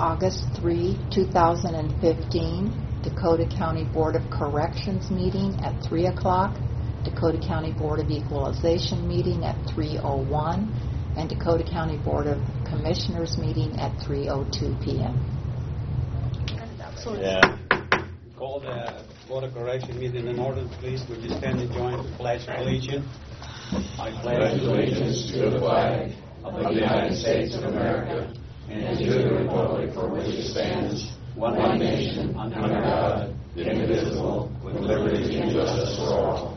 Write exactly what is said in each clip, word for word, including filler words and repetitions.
August third, two thousand fifteen, Dakota County Board of Corrections meeting at three o'clock, Dakota County Board of Equalization meeting at three oh one, and Dakota County Board of Commissioners meeting at three oh two p.m. Yeah. Call the Board of Correction meeting in order, please. Would you stand and join the Pledge of Allegiance? I pledge allegiance to the flag of the United States of America and to the republic for which it stands, one nation, under God, indivisible, with liberty and justice for all.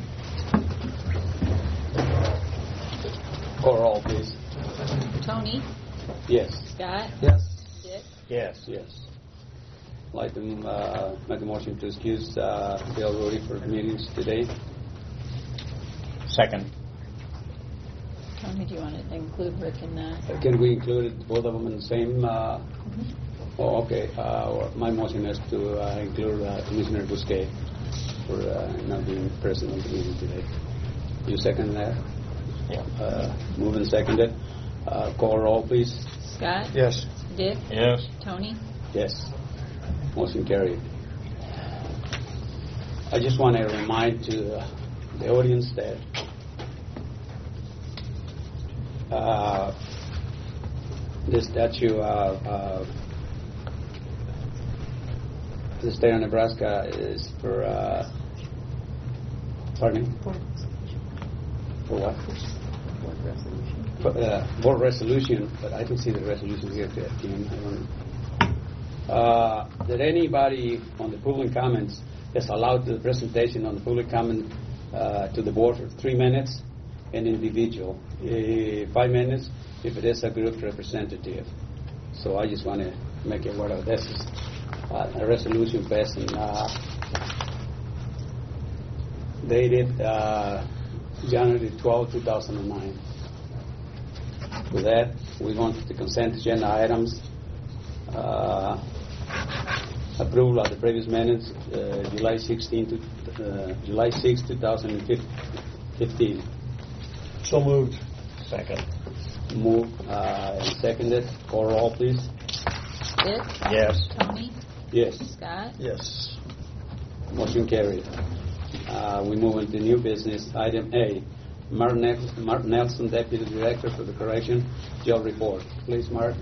Call roll, please. Tony? Yes. Scott? Yes. Dick? Yes. Yes. I'd like to uh, make a motion to excuse uh, Bill Rudy for the meetings today. Second. Tony, do you want to include Rick in that? Uh, can we include both of them in the same? Uh, Mm-hmm. Oh, okay. Uh, my motion is to uh, include uh, Commissioner Busquet for uh, not being present on the meeting today. You second that? Yeah. Uh, move and second it. Uh, call roll, please. Scott? Yes. Dick? Yes. Tony? Yes. Motion carried. I just want to remind to uh, the audience that uh, this statute, uh, uh, the state of Nebraska is for, uh, pardon me? For what? Board resolution. For, uh, board resolution, but I don't see the resolution here, Kim. I don't Uh, that anybody on the public comments is allowed the presentation on the public comment uh, to the board for three minutes, an individual, uh, five minutes if it is a group representative. So I just want to make it aware of this is uh, a resolution passed and uh, dated uh, January twelfth, two thousand nine. With that, we go on to the consent agenda items. Uh, approval of the previous minutes, uh, July sixteenth, uh, July sixth, two thousand fifteen. So moved. Second. Move uh, and seconded. Call roll, please. Dick? Yes. Tony? Yes. Scott? Yes. Motion carried. Uh, we move into new business. Item A. Mark Nelson, Mark Nelson, Deputy Director for the Correction, Jail Report. Please, Mark.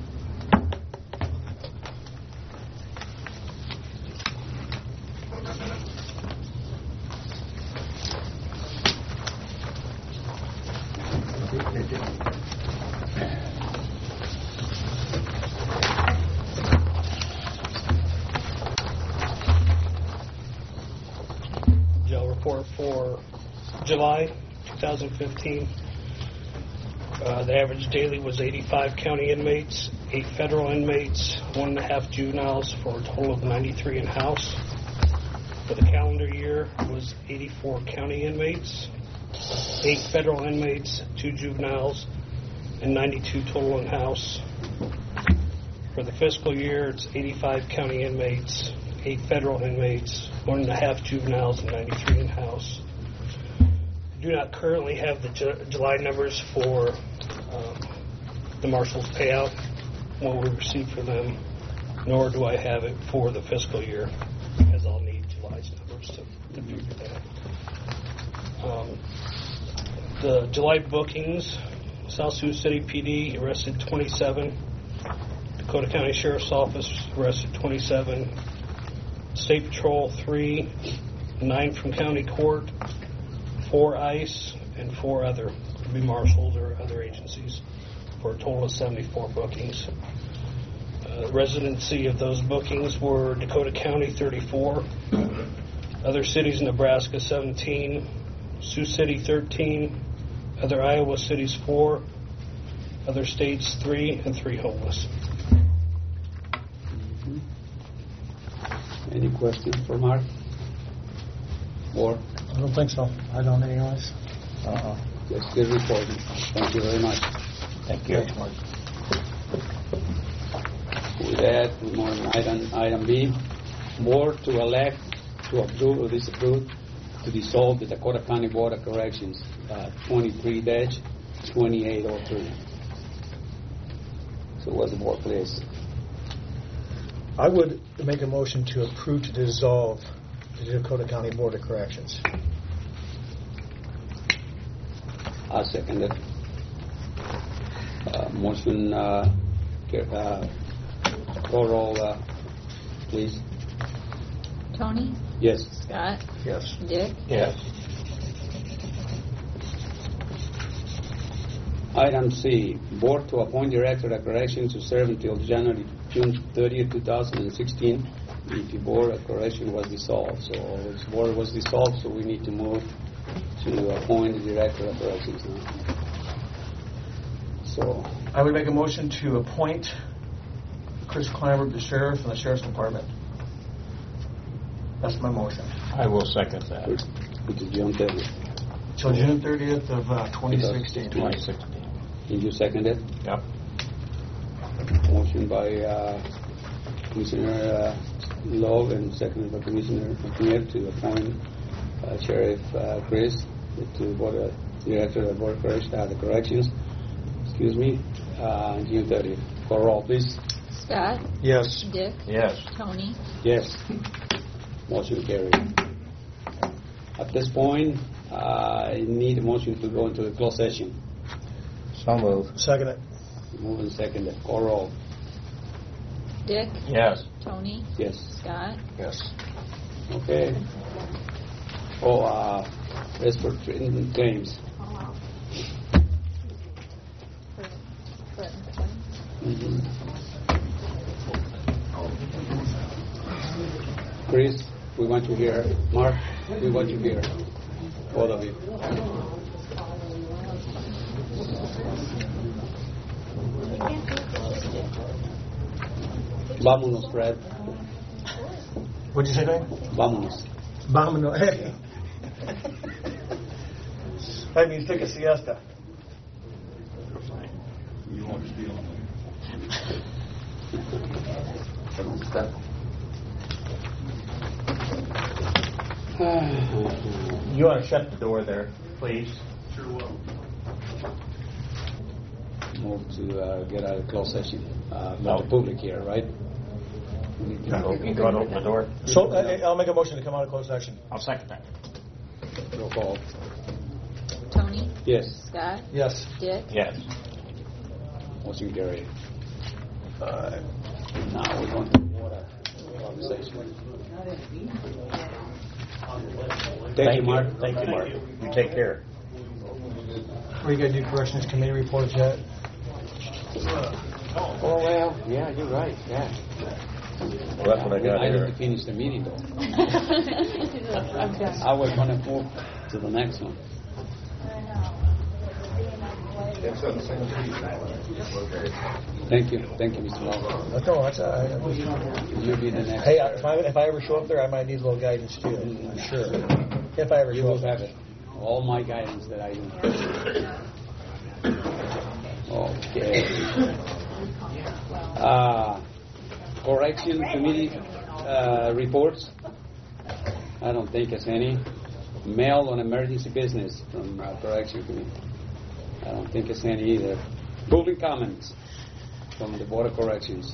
Jail report for July twenty fifteen. Uh, the average daily was eighty-five county inmates, eight federal inmates, one and a half juveniles, for a total of ninety-three in-house. For the calendar year was eighty-four county inmates, eight federal inmates, two juveniles, and ninety-two total in-house. For the fiscal year, it's eighty-five county inmates, eight federal inmates, one and a half juveniles, and ninety-three in-house. Do not currently have the Ju- July numbers for um, the marshals payout, what we received for them, nor do I have it for the fiscal year, as I'll need July's numbers to, to figure that. Um, the July bookings, South Sioux City P D arrested twenty-seven, Dakota County Sheriff's Office arrested twenty-seven, State Patrol three, nine from County Court, four ICE, and four other, could be marshals or other agencies, for a total of seventy-four bookings. Uh, residency of those bookings were Dakota County thirty-four, other cities in Nebraska seventeen, Sioux City thirteen, other Iowa cities four, other states three, and three homeless. Any questions for Mark? Or? I don't think so. I don't anyways. Uh-uh. That's good reporting. Thank you very much. Thank you. Mark. With that, we move on to item, item B. Board to elect, to approve or disapprove, to dissolve the Dakota County Board of Corrections, uh, twenty-three dash twenty-eight oh three. So what's the board, please? I would make a motion to approve to dissolve the Dakota County Board of Corrections. I second it. Uh, motion, uh, ca- uh, call roll, uh, please. Tony? Yes. Scott? Yes. Dick? Yes. Item C, board to appoint director of corrections to serve until January, June thirtieth, two thousand sixteen. The board of correction was dissolved, so this board was dissolved, so we need to move to appoint the director of corrections now. So, I would make a motion to appoint Chris Clymer, the sheriff, and the sheriff's department. That's my motion. I will second that. which is June thirtieth. Till June thirtieth of uh, twenty sixteen. twenty sixteen. Did you second it? Yep. Motion by uh, Commissioner uh, Love and seconded by Commissioner McNair to appoint uh, Sheriff uh, Chris to board of, director of board of corrections, uh, the corrections. Excuse me. Uh, June thirtieth. Call roll, please. Scott? Yes. Dick? Yes. Tony? Yes. Motion carried. At this point, uh, I need a motion to go into the closed session. So moved. Second it. Move and second it. Call roll. Dick? Yes. Tony? Yes. Scott? Yes. Okay. Oh, uh, as for written claims. Mhm. Chris, we want you here. Mark, we want you here. Both of you. Vámonos, Fred. What'd you say, Dwayne? Vámonos. Vámonos. Hey. That means take a siesta. You won't steal You want to shut the door there, please? Sure will. Move to uh, get out of closed session. Uh, No. Not the public here, right? We need to- You want to open the door? So uh, I'll make a motion to come out of closed session. I'll second that. Roll call. Tony? Yes. Scott? Yes. Dick? Yes. Motion carried. Uh, Now we're going to water conversation. Thank you, Mark. Thank you, Mark. You take care. Are you going to do corrections committee reports yet? Oh, well, yeah, you're right, yeah. Well, that's what I got I need here. to finish the meeting, though. I was going to move to the next one. It's on the same sheet. Thank you, thank you, Mister Law. No, that's all right. You'll be the next. Hey, if I, if I ever show up there, I might need a little guidance too. I'm sure. If I ever You show will up. have it. All my guidance that I do. Okay. Uh, correction committee uh, reports. I don't think it's any. Mail on emergency business from uh, correction committee. I don't think it's any either. Public comments from the Board of Corrections.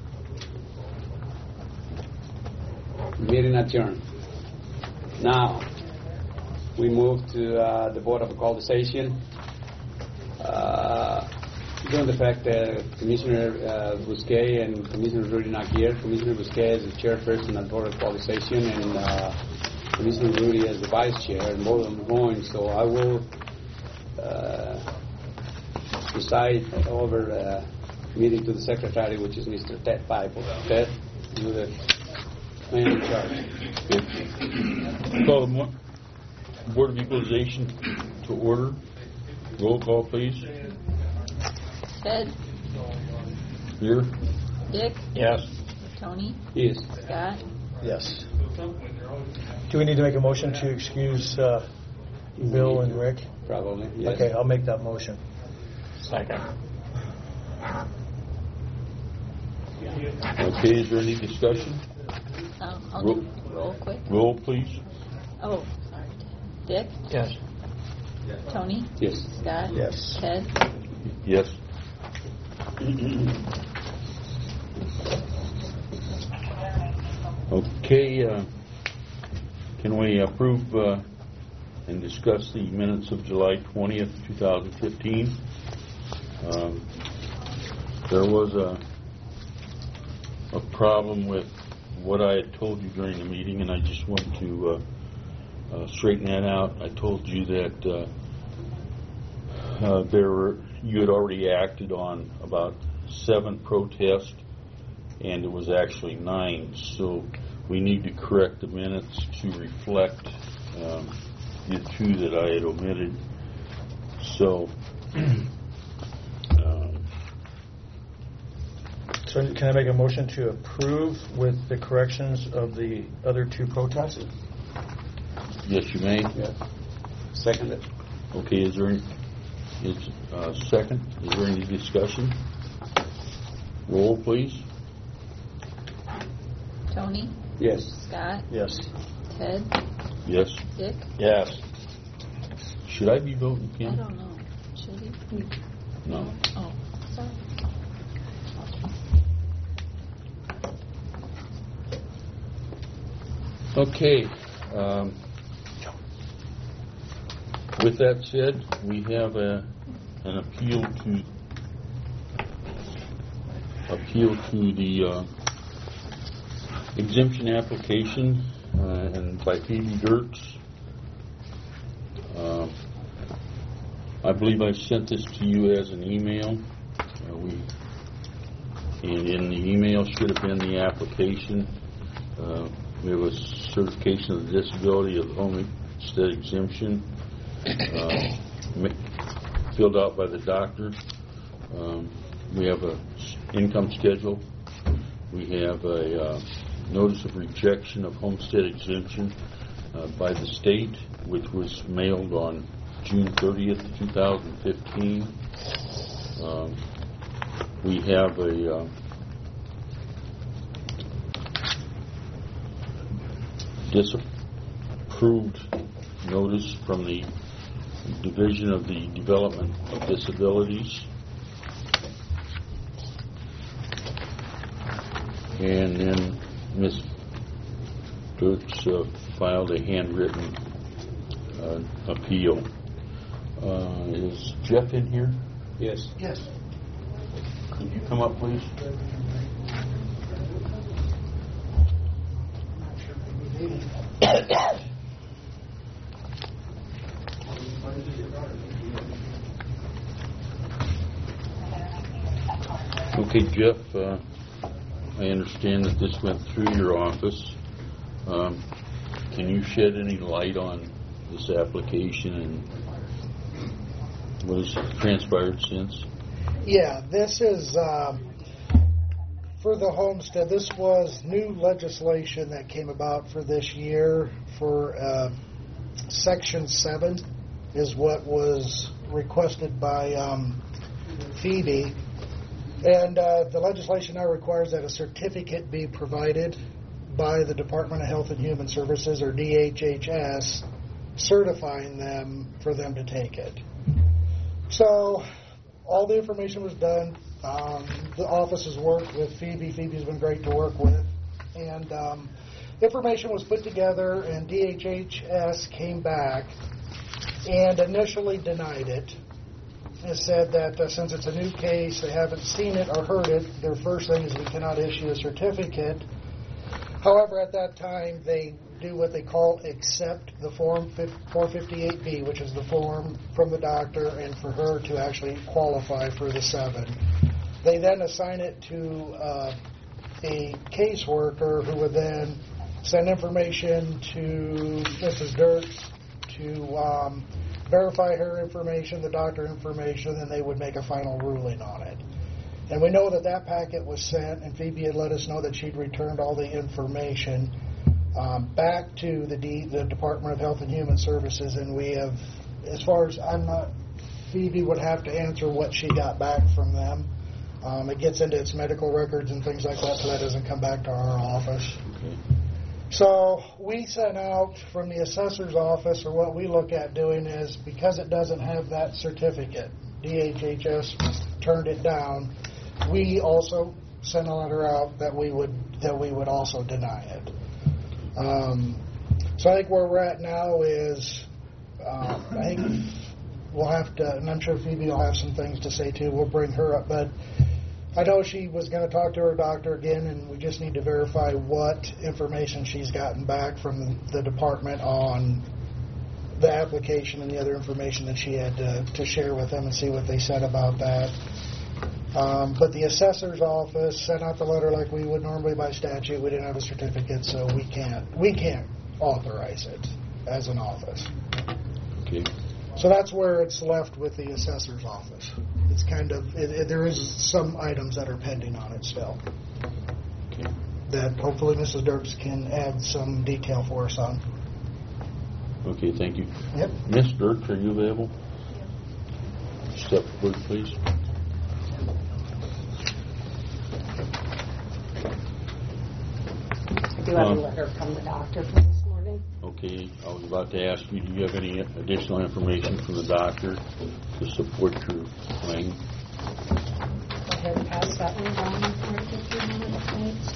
Meeting adjourned. Now, we move to uh, the Board of Equalization. Uh, given the fact that Commissioner uh, Busquet and Commissioner Rudy not here, Commissioner Busquet is the chairperson of the Board of Equalization, and uh, Commissioner Rudy as the vice chair, and both of them are going. So I will uh, decide over uh, meeting to the secretary, which is Mister Ted Piper. Ted, you're the man in charge. Call the Mo- Board of Equalization to order. Roll call, please. Ted? Here. Dick? Yes. Tony? Yes. Scott? Yes. Do we need to make a motion to excuse uh, Bill and Rick? Probably, yes. Okay, I'll make that motion. Second. Okay, is there any discussion? Um, I'll Roll. do roll quick. Roll, please. Oh, sorry. Dick? Yes. Tony? Yes. Scott? Yes. Ted? Yes. Okay, uh, can we approve uh, and discuss the minutes of July twentieth, two thousand fifteen? Um, there was a, a problem with what I had told you during the meeting, and I just want to uh, uh, straighten that out. I told you that uh, uh, there were, you had already acted on about seven protests, and it was actually nine. So we need to correct the minutes to reflect um, the two that I had omitted. So, um, So can I make a motion to approve with the corrections of the other two protests? yes, you may. Yeah. Second it. Okay, is there any, is, uh, second, is there any discussion? Roll, please. Tony, Yes. Scott, Yes. Ted, Yes. Dick. Yes. Should I be voting, I Kim? don't know. Should he? No. Oh, sorry. Okay. Um, with that said, we have a, an appeal to appeal to the uh, exemption application, uh, and by Phoebe Dirks. Uh, I believe I sent this to you as an email. Uh, we and in the email should have been the application. Uh, we have a certification of the disability of the homestead exemption, uh, ma- filled out by the doctor. Um, we have a s- income schedule. We have a uh, notice of rejection of homestead exemption uh, by the state, which was mailed on June thirtieth, two thousand fifteen. Um, we have a uh, disapproved notice from the Division of the Development of Disabilities. And then Miz Dirks uh, filed a handwritten uh, appeal. Uh, is Jeff in here? Yes. Yes. Could you come up, please? Okay, Jeff, uh, I understand that this went through your office. Um, can you shed any light on this application and what has transpired since? Yeah, this is um, for the homestead. This was new legislation that came about for this year for uh, Section seven is what was requested by um, Phoebe. And uh, the legislation now requires that a certificate be provided by the Department of Health and Human Services, or D H H S, certifying them for them to take it. So all the information was done. Um, the office has worked with Phoebe. Phoebe's been great to work with. And um, information was put together, and D H H S came back and initially denied it. It said that uh, since it's a new case, they haven't seen it or heard it, their first thing is we cannot issue a certificate. However, at that time, they do what they call accept the Form four fifty-eight B, which is the form from the doctor and for her to actually qualify for the seven. They then assign it to uh, a caseworker who would then send information to Missus Dirks to um, verify her information, the doctor information, and they would make a final ruling on it. And we know that that packet was sent, and Phoebe had let us know that she'd returned all the information um, back to the, D, the Department of Health and Human Services, and we have, as far as I'm not, Phoebe would have to answer what she got back from them. Um, it gets into its medical records and things like that, so that doesn't come back to our office. Okay. So we sent out from the assessor's office, or what we look at doing is, because it doesn't have that certificate, D H H S turned it down, we also sent a letter out that we would that we would also deny it. Um, so I think where we're at now is, uh, I think we'll have to, and I'm sure Phoebe will have some things to say too. We'll bring her up, but I know she was going to talk to her doctor again, and we just need to verify what information she's gotten back from the, the department on the application and the other information that she had to, to share with them and see what they said about that. Um, but the assessor's office sent out the letter like we would normally by statute. We didn't have a certificate, so we can't we can't authorize it as an office. Okay. So that's where it's left with the assessor's office. It's kind of it, it, there is some items that are pending on it still. Okay. That hopefully Missus Dirks can add some detail for us on. Okay, thank you. Yep. Miss Dirks, are you available? Step forward, please. I do have a letter from the doctor from this morning. Okay, I was about to ask you, do you have any additional information from the doctor to support your claim? Go ahead and pass that one down for a few minutes, please.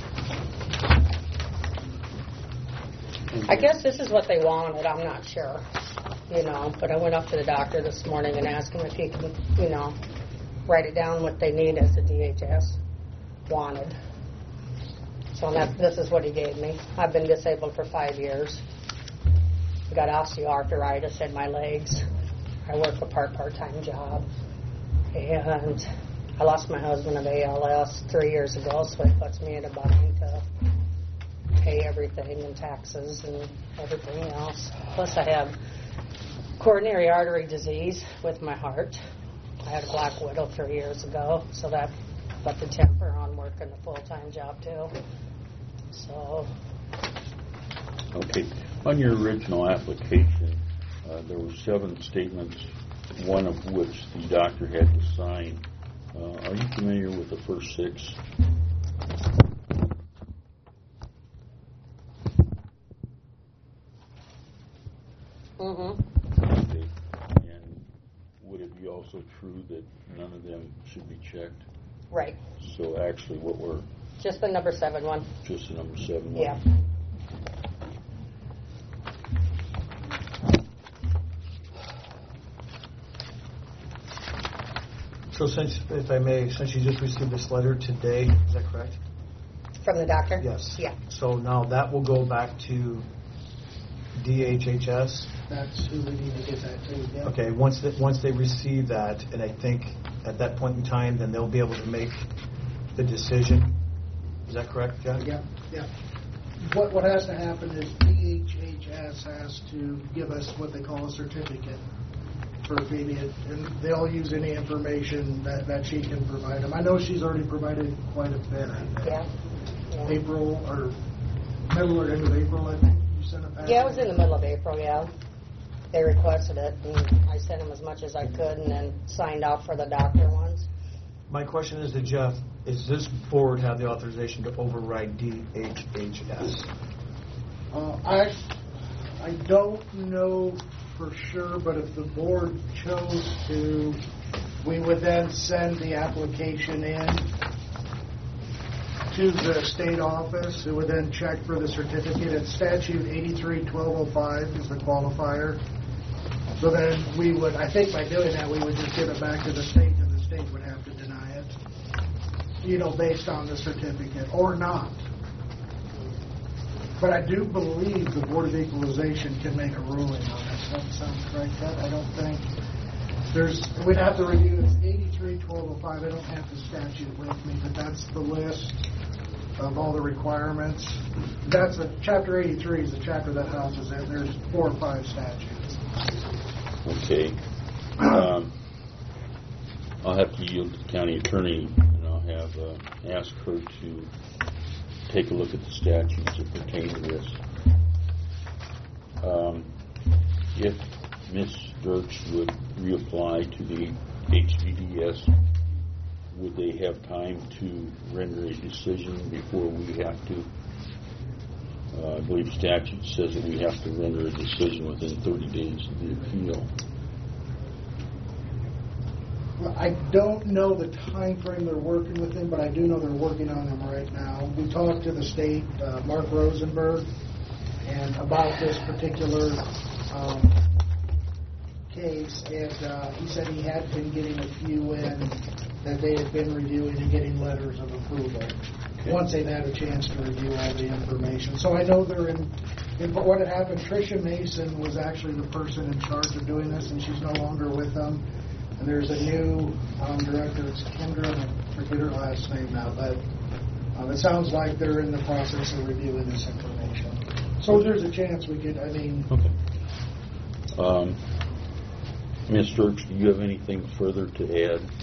I guess this is what they wanted. I'm not sure, you know, but I went up to the doctor this morning and asked him if he could, you know, write it down what they need as the D H S wanted. So that, this is what he gave me. I've been disabled for five years. I got osteoarthritis in my legs. I work a part, part-time job. And I lost my husband of A L S three years ago, so it puts me in a bind to pay everything and taxes and everything else. Plus I have coronary artery disease with my heart. I had a black widow three years ago, so that put the temper on working a full-time job too. So. Okay. On your original application, uh, there were seven statements, one of which the doctor had to sign. Uh, are you familiar with the first six? Mm-hmm. Okay. And would it be also true that none of them should be checked? Right. So actually what we're... Just the number seven one. Just the number seven one? Yeah. So since, if I may, since you just received this letter today, is that correct? From the doctor? Yes. Yeah. So now that will go back to D H H S? That's who we need to get that to. Yeah. Okay, once they, once they receive that, and I think at that point in time, then they'll be able to make the decision. Is that correct, John? Yeah, yeah. What what has to happen is D H H S has to give us what they call a certificate for Phoebe, and they'll use any information that, that she can provide them. I know she's already provided quite a bit. Yeah. yeah. April, or middle or end of April, I think you sent it back. Yeah, it was in the middle of April, yeah. They requested it, and I sent them as much as I could, and then signed off for the doctor ones. My question is to Jeff, is this board have the authorization to override D H H S? Uh, I, I don't know for sure, but if the board chose to, we would then send the application in to the state office, who would then check for the certificate. It's statute eighty-three twelve oh five is the qualifier. So then we would, I think by doing that, we would just give it back to the state, and the state would have to deny it, you know, based on the certificate, or not. But I do believe the Board of Equalization can make a ruling on that. Does that sound correct, Ted? I don't think there's, we'd have to review, it's eighty-three twelve oh five. I don't have the statute with me, but that's the list of all the requirements. That's a, chapter eighty-three is the chapter that houses it. There's four or five statutes. Okay. Um, I'll have to yield to the county attorney, and I'll have uh, ask her to take a look at the statutes that pertain to this. Um, if Miz Dirks would reapply to the H V D S, would they have time to render a decision before we have to? Uh, I believe statute says that we have to render a decision within thirty days of the appeal. Well, I don't know the time frame they're working within, but I do know they're working on them right now. We talked to the state, uh, Mark Rosenberg, and about this particular um, case, and uh, he said he had been getting a few in that they had been reviewing and getting letters of approval once they've had a chance to review all the information. So I know they're in, in what had happened, Tricia Mason was actually the person in charge of doing this, and she's no longer with them. And there's a new um, director, it's Kendra, and I forget her last name now, but um, it sounds like they're in the process of reviewing this information. So there's a chance we could, I mean... Okay. Um, Miz Sturks, do you have anything further to add?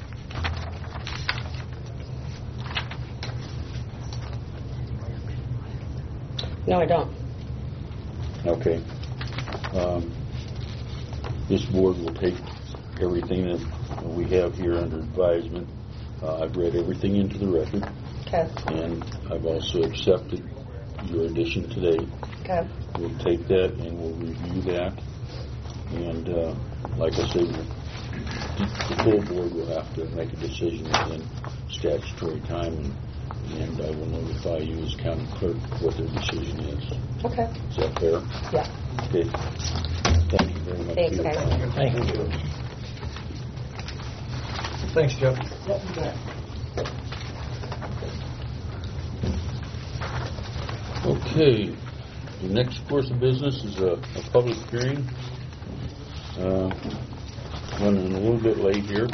No, I don't. Okay. Um, this board will take everything that we have here under advisement. Uh, I've read everything into the record. Okay. And I've also accepted your addition today. Okay. We'll take that and we'll review that. And uh, like I say, the full board will have to make a decision within statutory time, and, and I will notify you as county clerk what their decision is. Okay. Is that fair? Yeah. Okay. Thank you very much. Thanks, for your guys. time. Thank you. Thanks, Jeff. Yep, you bet. Okay. The next course of business is a, a public hearing. Uh, running a little bit late here.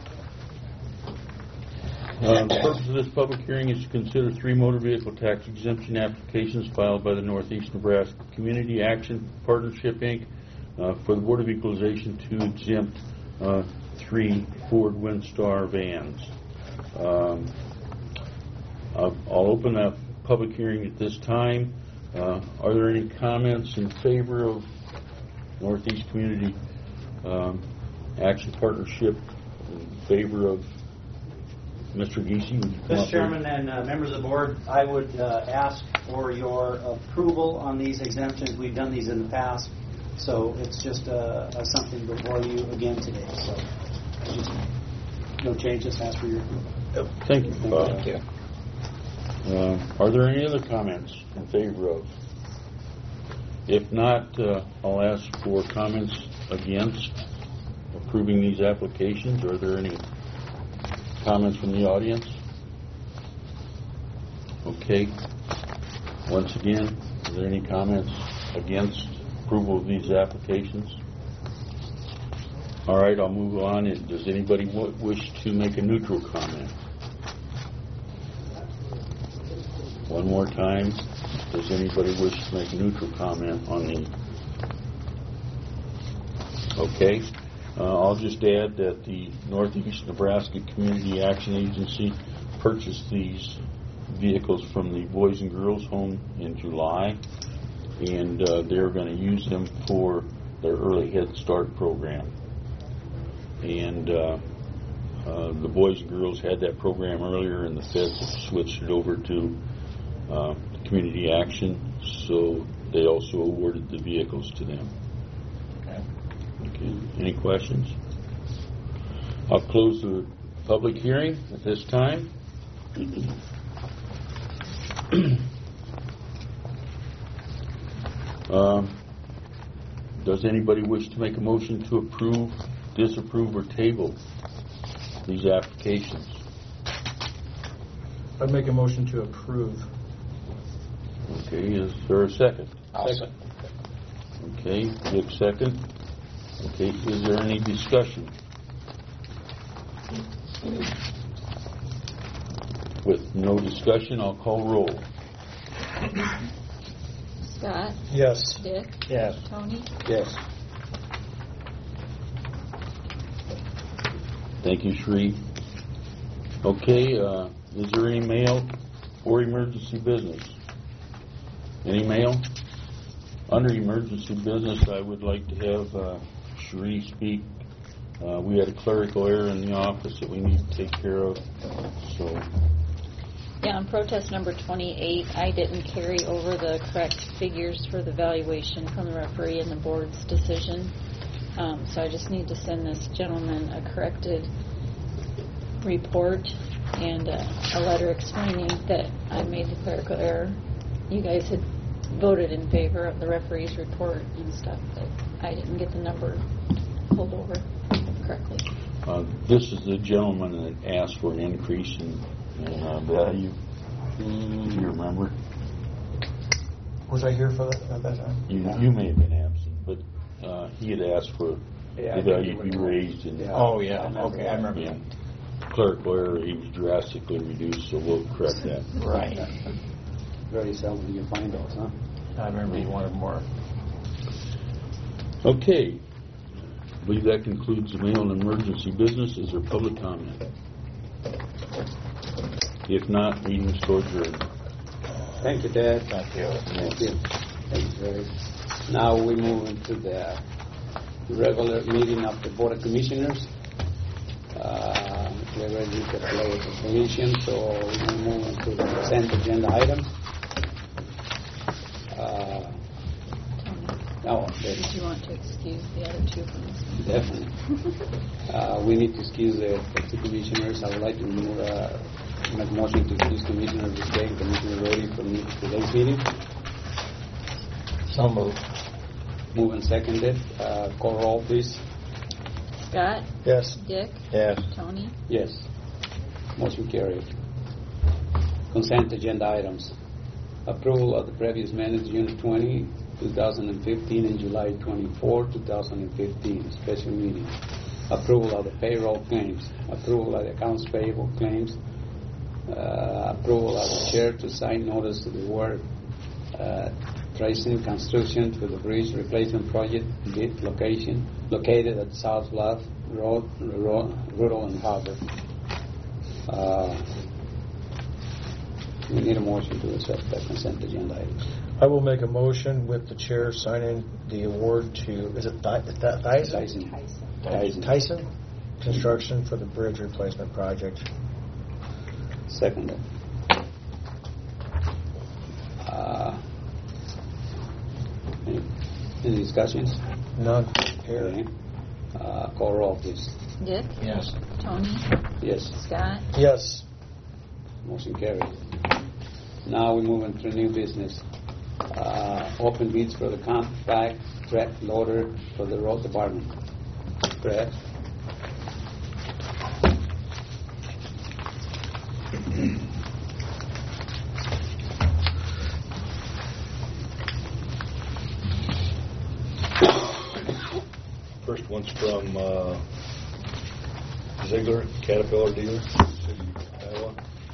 Uh, the purpose of this public hearing is to consider three motor vehicle tax exemption applications filed by the Northeast Nebraska Community Action Partnership, Incorporated, uh, for the Board of Equalization to exempt uh, three Ford Windstar vans. Um, I'll, I'll open that public hearing at this time. Uh, are there any comments in favor of Northeast Community um, Action Partnership, in favor of Mister Giese? Mister Chairman and uh, members of the board, I would uh, ask for your approval on these exemptions. We've done these in the past, so it's just uh, uh, something before you again today. So just no change, just ask for your approval. Thank you, Bob. Thank you. Uh, are there any other comments in favor of? If not, uh, I'll ask for comments against approving these applications. Are there any comments from the audience? Okay. Once again, are there any comments against approval of these applications? All right, I'll move on. Does anybody w- wish to make a neutral comment? One more time. Does anybody wish to make a neutral comment on the... Okay. Uh, I'll just add that the Northeast Nebraska Community Action Agency purchased these vehicles from the Boys and Girls Home in July, and uh, they're going to use them for their Early Head Start program. And uh, uh, the Boys and Girls had that program earlier, and the feds have switched it over to uh, Community Action, so they also awarded the vehicles to them. Okay. Any questions? I'll close the public hearing at this time. um, does anybody wish to make a motion to approve, disapprove, or table these applications? I'd make a motion to approve. Okay, is there a second? I'll second. Okay, Dick second. Okay, is there any discussion? With no discussion, I'll call roll. Scott? Yes. Dick? Yes. Tony? Yes. Thank you, Shree. Okay, uh, is there any mail or emergency business? Any mail? Under emergency business, I would like to have uh, Sheree speak. Uh, we had a clerical error in the office that we need to take care of. So, Yeah, on protest number twenty-eight, I didn't carry over the correct figures for the valuation from the referee and the board's decision. Um, so I just need to send this gentleman a corrected report and uh, a letter explaining that I made the clerical error. You guys had voted in favor of the referee's report and stuff, but I didn't get the number pulled over correctly. Uh, This is the gentleman that asked for an increase in in, uh, value. Do you remember? Was I here for that at that time? You you may have been absent, but uh, he had asked for Yeah, I the think value you to be were- raised. And Yeah. Oh, yeah. I remember Okay, that. I remember Yeah. that. Clerical error, he was drastically reduced, so we'll correct that. Right. Very seldom you find those, huh? I remember you wanted more. Okay. I believe that concludes the mail and emergency business. Is there public comment? If not, meeting is adjourned. Thank you, Ted. Thank you. Thank you. Thank you, Jerry. Now we move into the regular meeting of the Board of Commissioners. Uh, we already did the play of the commission, so we will move into the consent agenda items. Uh, no, Did you want to excuse the other two from this one? definitely. Uh, we need to excuse the the two commissioners. I would like to uh, make a motion to excuse Commissioner Biscay and Commissioner Rody from today's meeting. So moved. Move and seconded. Uh, call roll, please. Scott? Yes. Dick? Yes. Tony? Yes. Motion carried. Consent agenda items. Approval of the previous minutes, June twentieth, twenty fifteen, and July twenty-fourth, twenty fifteen, special meeting. Approval of the payroll claims. Approval of the accounts payable claims. Uh, approval of the chair to sign notice to the work uh, tracing construction for the bridge replacement project bid location located at South Bluff Road, Road Rural and Harbor. Uh, we need a motion to accept that consent agenda items. I will make a motion with the chair signing the award to, is it Thi- Th- Tyson? Tyson. Tyson. Tyson Construction for the bridge replacement project. Seconded. Uh, any, any discussions? None. Okay. Uh, call roll, please. Dick? Yes. Tony? Yes. Scott? Yes. Motion carried. Now we move into new business. Uh, open bids for the compact track loader for the road department. Correct? First one's from uh, Ziegler, Caterpillar dealer, City of Iowa.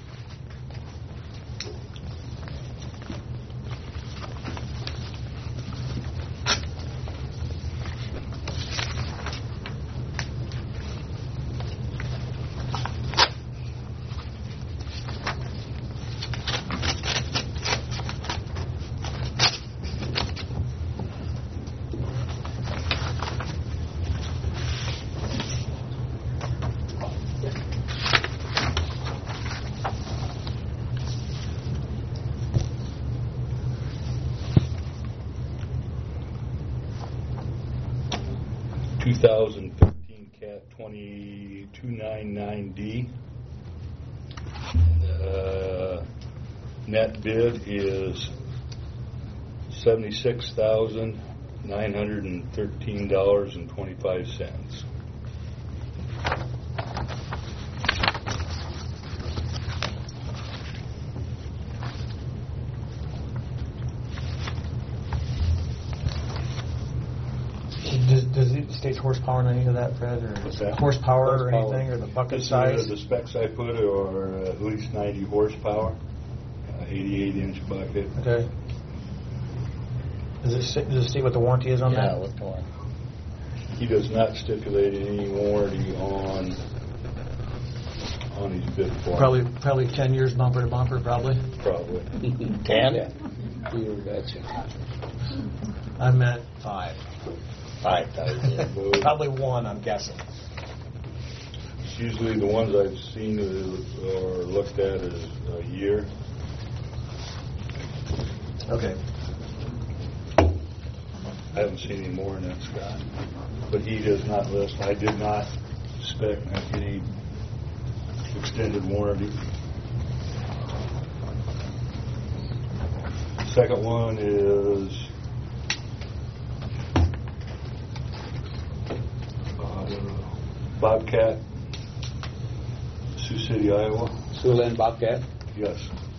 two thousand fifteen Cat twenty-two ninety-nine D. Uh, net bid is seventy-six thousand nine hundred thirteen dollars and twenty-five cents. Does, does it state horsepower on any of that, Fred? Or What's that? Horsepower, or Horsepower. anything, or the bucket This is, size? uh, The specs I put are uh, at least ninety horsepower, uh, eighty-eight inch bucket. Okay. Does it, say, does it state what the warranty is on that? what's going? He does not stipulate any warranty on on his bid form. Probably, probably ten years bumper to bumper, probably. Probably. Ten? Yeah. You betcha. I meant five. Five thousand. Probably one, I'm guessing. It's usually the ones I've seen or looked at is a year. Okay. I haven't seen any more than that, Scott. But he does not list. I did not spec any extended warranty. Second one is uh, Bobcat, Sioux City, Iowa. Siouxland Bobcat. Yes.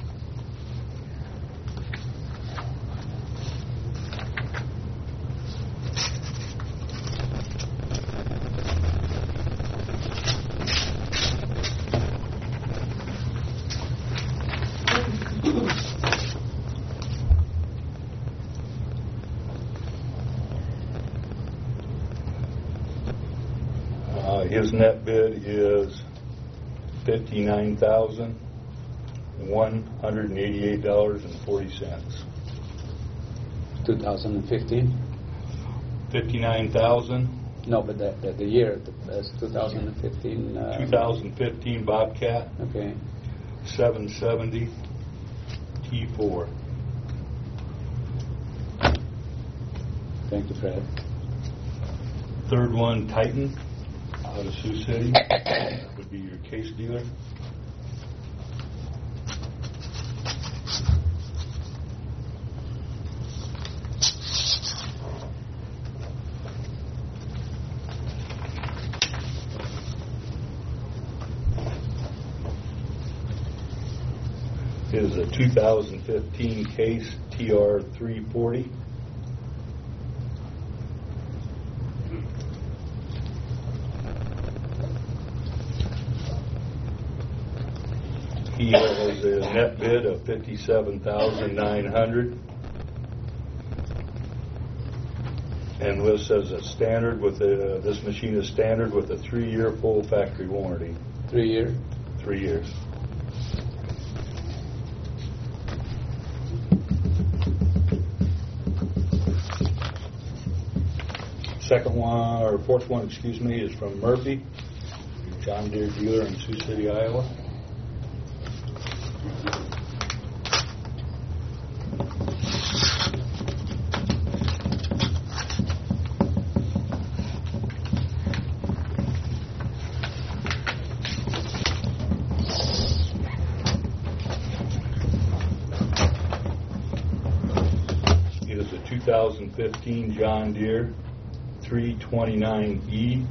Uh, his net bid is fifty-nine thousand one hundred eighty-eight dollars and forty cents. two thousand fifteen? Fifty-nine thousand. No, but the, the, the year, that's two thousand fifteen. Uh, two thousand fifteen Bobcat. Okay. seven seventy T four. Thank you, Fred. Third one, Titan, out of Sioux City. That would be your case dealer. Is a two thousand fifteen Case T R three forty. He has a net bid of fifty-seven thousand nine hundred dollars and lists as a standard with a, this machine is standard with a three-year full factory warranty. Three year? Three years. Second one, or fourth one, excuse me, is from Murphy, John Deere dealer in Sioux City, Iowa. It is a two thousand fifteen John Deere three twenty-nine E.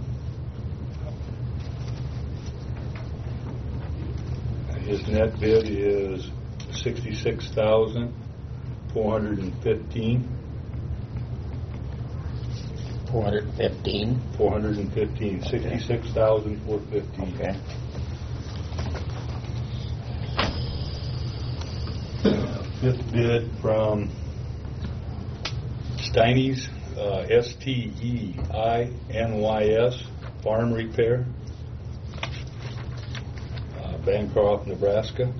His net bid is sixty-six thousand four hundred fifteen dollars. four hundred fifteen. four hundred fifteen dollars. sixty-six thousand four hundred fifteen dollars. Okay. Fifth bid from Steiny's, uh, S T E I N Y S, Farm Repair, uh, Bancroft, Nebraska.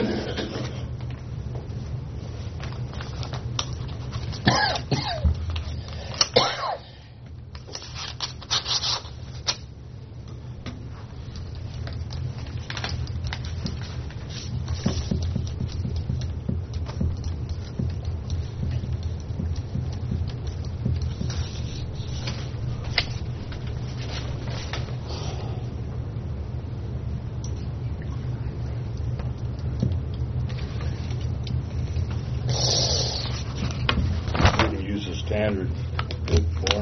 Standard bid form.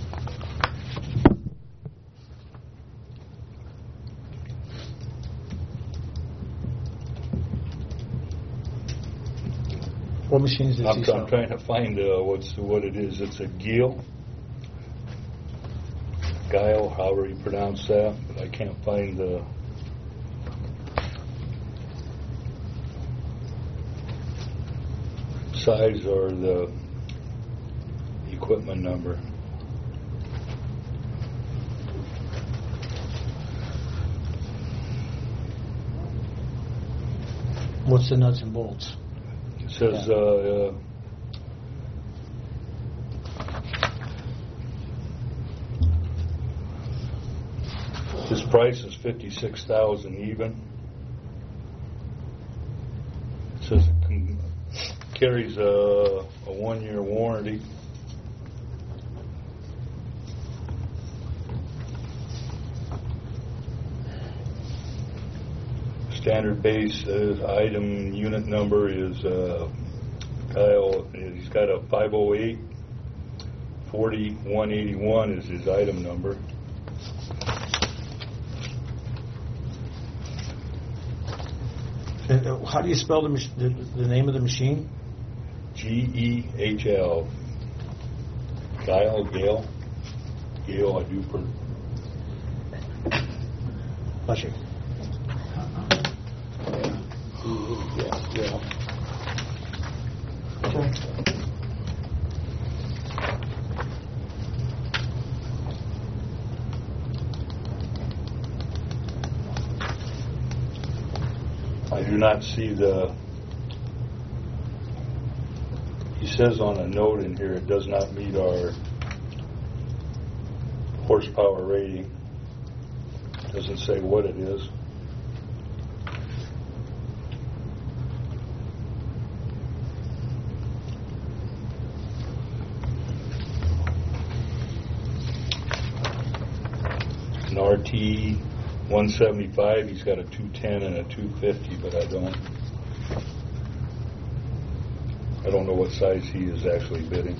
What machines does I'm, he sell? I'm trying to find uh, what's what it is. It's a Gile, Guile, however you pronounce that, but I can't find the. Size or the equipment number. What's the nuts and bolts? It says uh, uh, his price is fifty-six thousand even. It says it can, carries a, a one-year warranty. Standard base uh, item unit number is uh, Kyle, he's got a five oh eight, forty-one eighty-one is his item number. And, uh, how do you spell the, mach- the the name of the machine? G E H L. Kyle, Gale. Gale, I do per. Bless you. Yeah, yeah. Okay. I do not see the, he says on a note in here, it does not meet our horsepower rating. Doesn't say what it is. An R T one seventy-five, he's got a two ten and a two fifty, but I don't, I don't know what size he is actually bidding.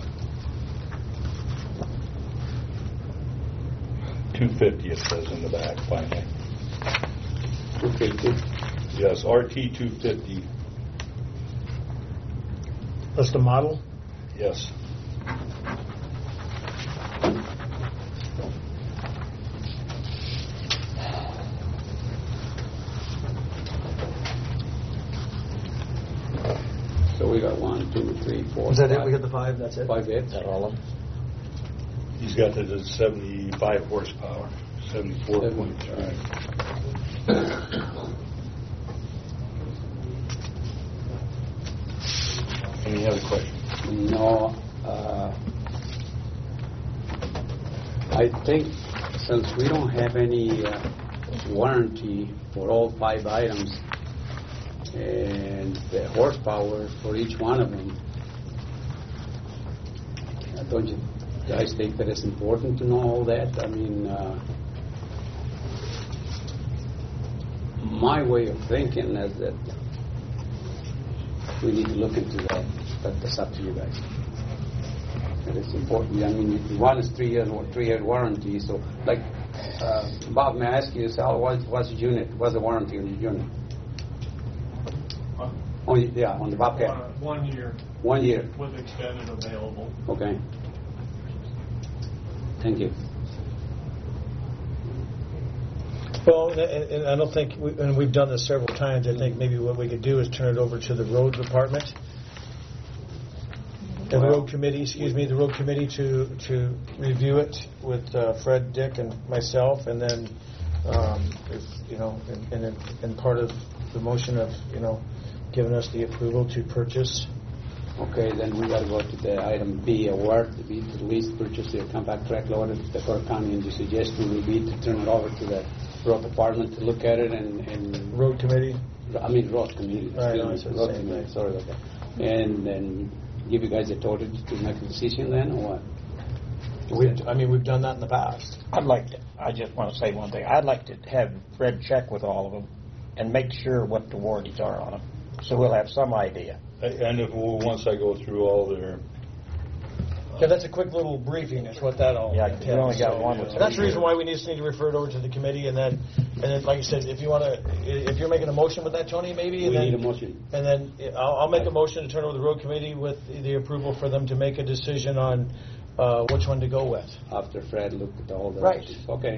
two fifty it says in the back, finally. two fifty. Yes, R T two fifty, That's the model? yes. So we got one, two, three, four. Is that it? five. We got the five? That's it? Five bids. Is that all of them? He's got the seventy-five horsepower, seventy-four point three. Any other questions? No. Uh, I think since we don't have any uh, warranty for all five items and the horsepower for each one of them, uh, don't you guys think that it's important to know all that? I mean, uh, my way of thinking is that we need to look into that, but that's up to you guys. And it's important. I mean, one is three years or three year warranty. So, like, uh, Bob, may I ask you, Sal, what's what's the unit? What's the warranty on the unit? Huh? On the, yeah, on the Bobcat. Uh, one year. One year. With extended available. Okay. Thank you. Well, and, and I don't think, we, and we've done this several times, I think maybe what we could do is turn it over to the road department. The Well, road committee, excuse me, the road committee to, to review it with uh, Fred, Dick, and myself, and then, um, if, you know, and, and, and part of the motion of, you know, giving us the approval to purchase. Okay, then we got to go to the item B, award to be to lease purchase the compact track loader to Dakota County, and the suggestion would be to turn it over to the road department to look at it and, and Road committee? I mean road committee. Right, excuse no, me, it's the road same committee. thing. Sorry about that. And then give you guys a total to make a decision then, or what? We've, I mean, we've done that in the past. I'd like to, I just want to say one thing. I'd like to have Fred check with all of them and make sure what the warranties are on them, so we'll have some idea. And if, once I go through all their, Yeah, that's a quick little briefing, is what that all Yeah, entails. we only got one And that's that's the reason why we just need to refer it over to the committee, and then, and then, like you said, if you want to, if you're making a motion with that, Tony, maybe? We and then, need a motion. And then I'll, I'll make a motion to turn over the road committee with the approval for them to make a decision on uh, which one to go with. After Fred looked at all the Right. options. Okay.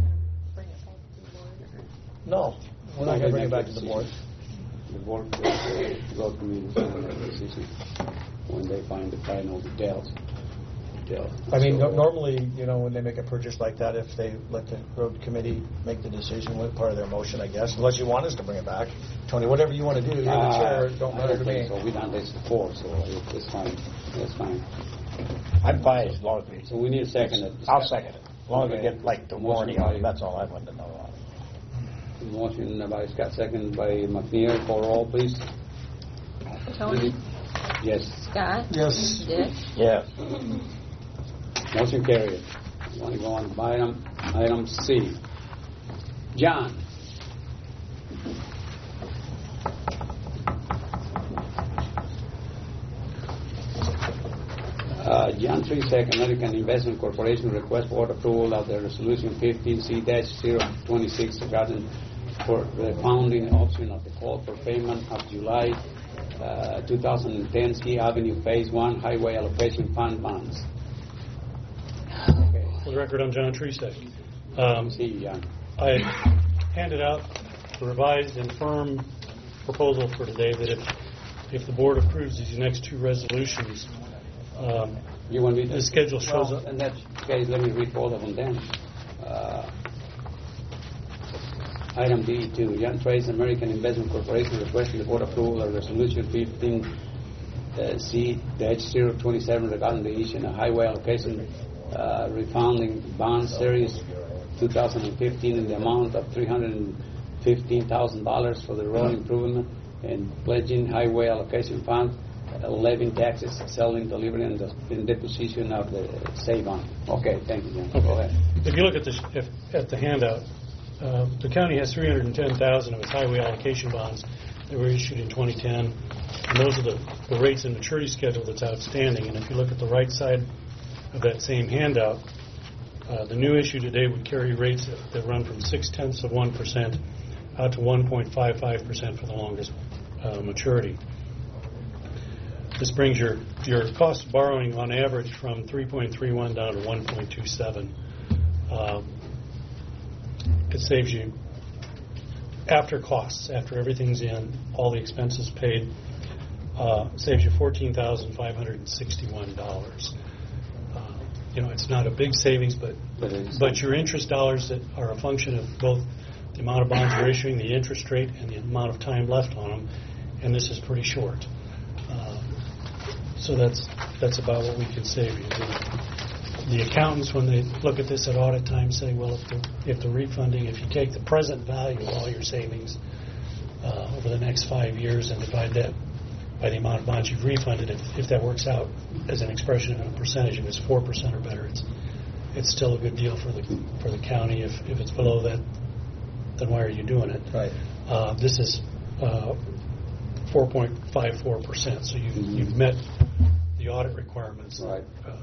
No, we're not going to bring it back to the board. The board, the road committee will make a decision when they find the final details. Details. I mean, So, no- normally, you know, when they make a purchase like that, if they let the road committee make the decision with part of their motion, I guess, unless you want us to bring it back. Tony, whatever you want to do, you're the Uh, chair, it don't I matter to think me. So we done this before, so it- it's fine. It's fine. I'm fine as long as we, So we need a second. to I'll discuss. second it. As long as we Okay. get like the Motion warranty on by- it, that's all I wanted to know on it. Motion by Scott, second by McNeil. Call roll, please. Tony? Yes. Scott? Yes. Dick? Yes. Motion carried. Want to go on to item, item C. John? John Tresek, American Investment Corporation, request board approval of the resolution fifteen C zero twenty-six regarding for the founding option of the call for payment of July uh, two thousand ten C Avenue Phase One Highway Allocation Fund bonds. Okay. For the record, I'm John Tresek. Um, See, John. I handed out the revised and firm proposal for today that if if the board approves these next two resolutions, um, you want me to, the schedule shows well, up. In that case, let me read both of them then. Uh, item D two, John Trace, American Investment Corporation, requesting the board approval of resolution fifteen C zero twenty-seven regarding the issue of highway allocation uh, refunding bond series two thousand fifteen in the amount of three hundred fifteen thousand dollars for the road improvement and pledging highway allocation fund, uh, levying taxes, selling, delivering, and the and deposition of the save on. Okay, thank you, John. Okay. Go ahead. If you look at, this, if, at the handout, uh, the county has three hundred ten thousand of its highway allocation bonds that were issued in twenty ten, and those are the, the rates and maturity schedule that's outstanding. And if you look at the right side of that same handout, uh, the new issue today would carry rates that, that run from six tenths of one percent out to one point five five percent for the longest uh, maturity. This brings your, your cost of borrowing on average from three point three one down to one point two seven. Um, it saves you, after costs, after everything's in, all the expenses paid, uh, saves you fourteen thousand five hundred sixty-one dollars. Uh, you know, it's not a big savings, but But, but your interest dollars that are a function of both the amount of bonds you're issuing, the interest rate, and the amount of time left on them, and this is pretty short. Uh, so that's that's about what we can save you. The, the accountants, when they look at this at audit time, say, well, if the, if the refunding, if you take the present value of all your savings uh, over the next five years and divide that by the amount of bonds you've refunded, if, if that works out as an expression of a percentage, if it's four percent or better, it's it's still a good deal for the for the county. If if it's below that, then why are you doing it? Right. Uh, this is uh, four point five four percent, so you've, Mm-hmm. you've met the audit requirements Right. uh,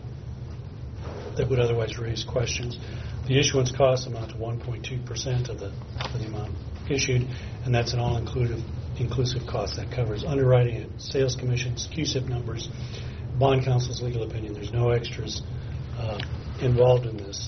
that would otherwise raise questions. The issuance costs amount to one point two percent of the of the amount issued, and that's an all-inclusive inclusive cost that covers underwriting and sales commissions, Q S I P numbers, bond counsel's legal opinion. There's no extras uh, involved in this.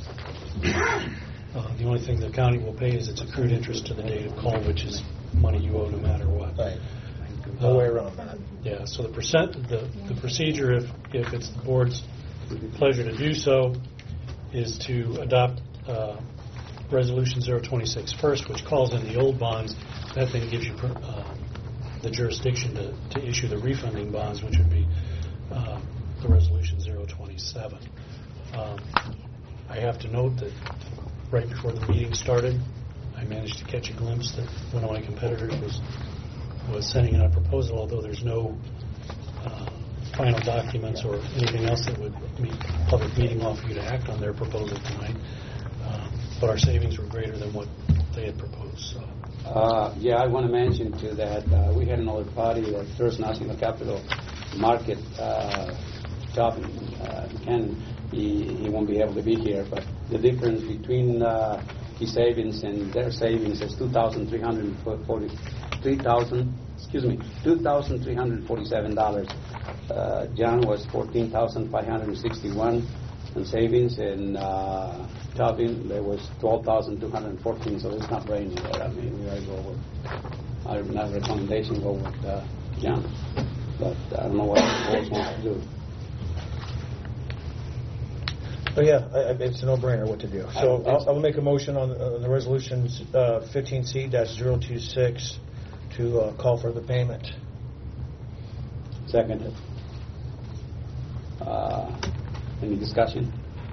Uh, the only thing the county will pay is its accrued interest to the date of call, which is money you owe no matter what. Right. No way around that. Yeah. So the percent, the, the procedure, if if it's the board's pleasure to do so, is to adopt uh, Resolution zero twenty-six first, which calls in the old bonds. That then gives you uh, the jurisdiction to, to issue the refunding bonds, which would be uh, the Resolution zero twenty-seven. Um, I have to note that right before the meeting started, I managed to catch a glimpse that one of my competitors was was sending out a proposal, although there's no uh, final documents or anything else that would meet public meeting law for you to act on their proposal tonight. Uh, but our savings were greater than what they had proposed. So. Uh, yeah, I want to mention too that uh, we had another party, the First National Capital Market uh, job in uh, Buchanan. He, he won't be able to be here, but the difference between uh, his savings and their savings is two thousand three hundred forty, three thousand, excuse me, two thousand three hundred forty-seven dollars. Uh, John was fourteen thousand five hundred sixty-one in savings, and uh, Tobin there was twelve thousand two hundred fourteen. So it's not raining there. I mean, we are go with our, our recommendation go with uh, John, but I don't know what the board wants to do. But yeah, I, I, it's a no-brainer what to do. So I'll, I'll make a motion on uh, the resolutions uh, fifteen C zero twenty-six to uh, call for the payment. Seconded. Uh, any discussion?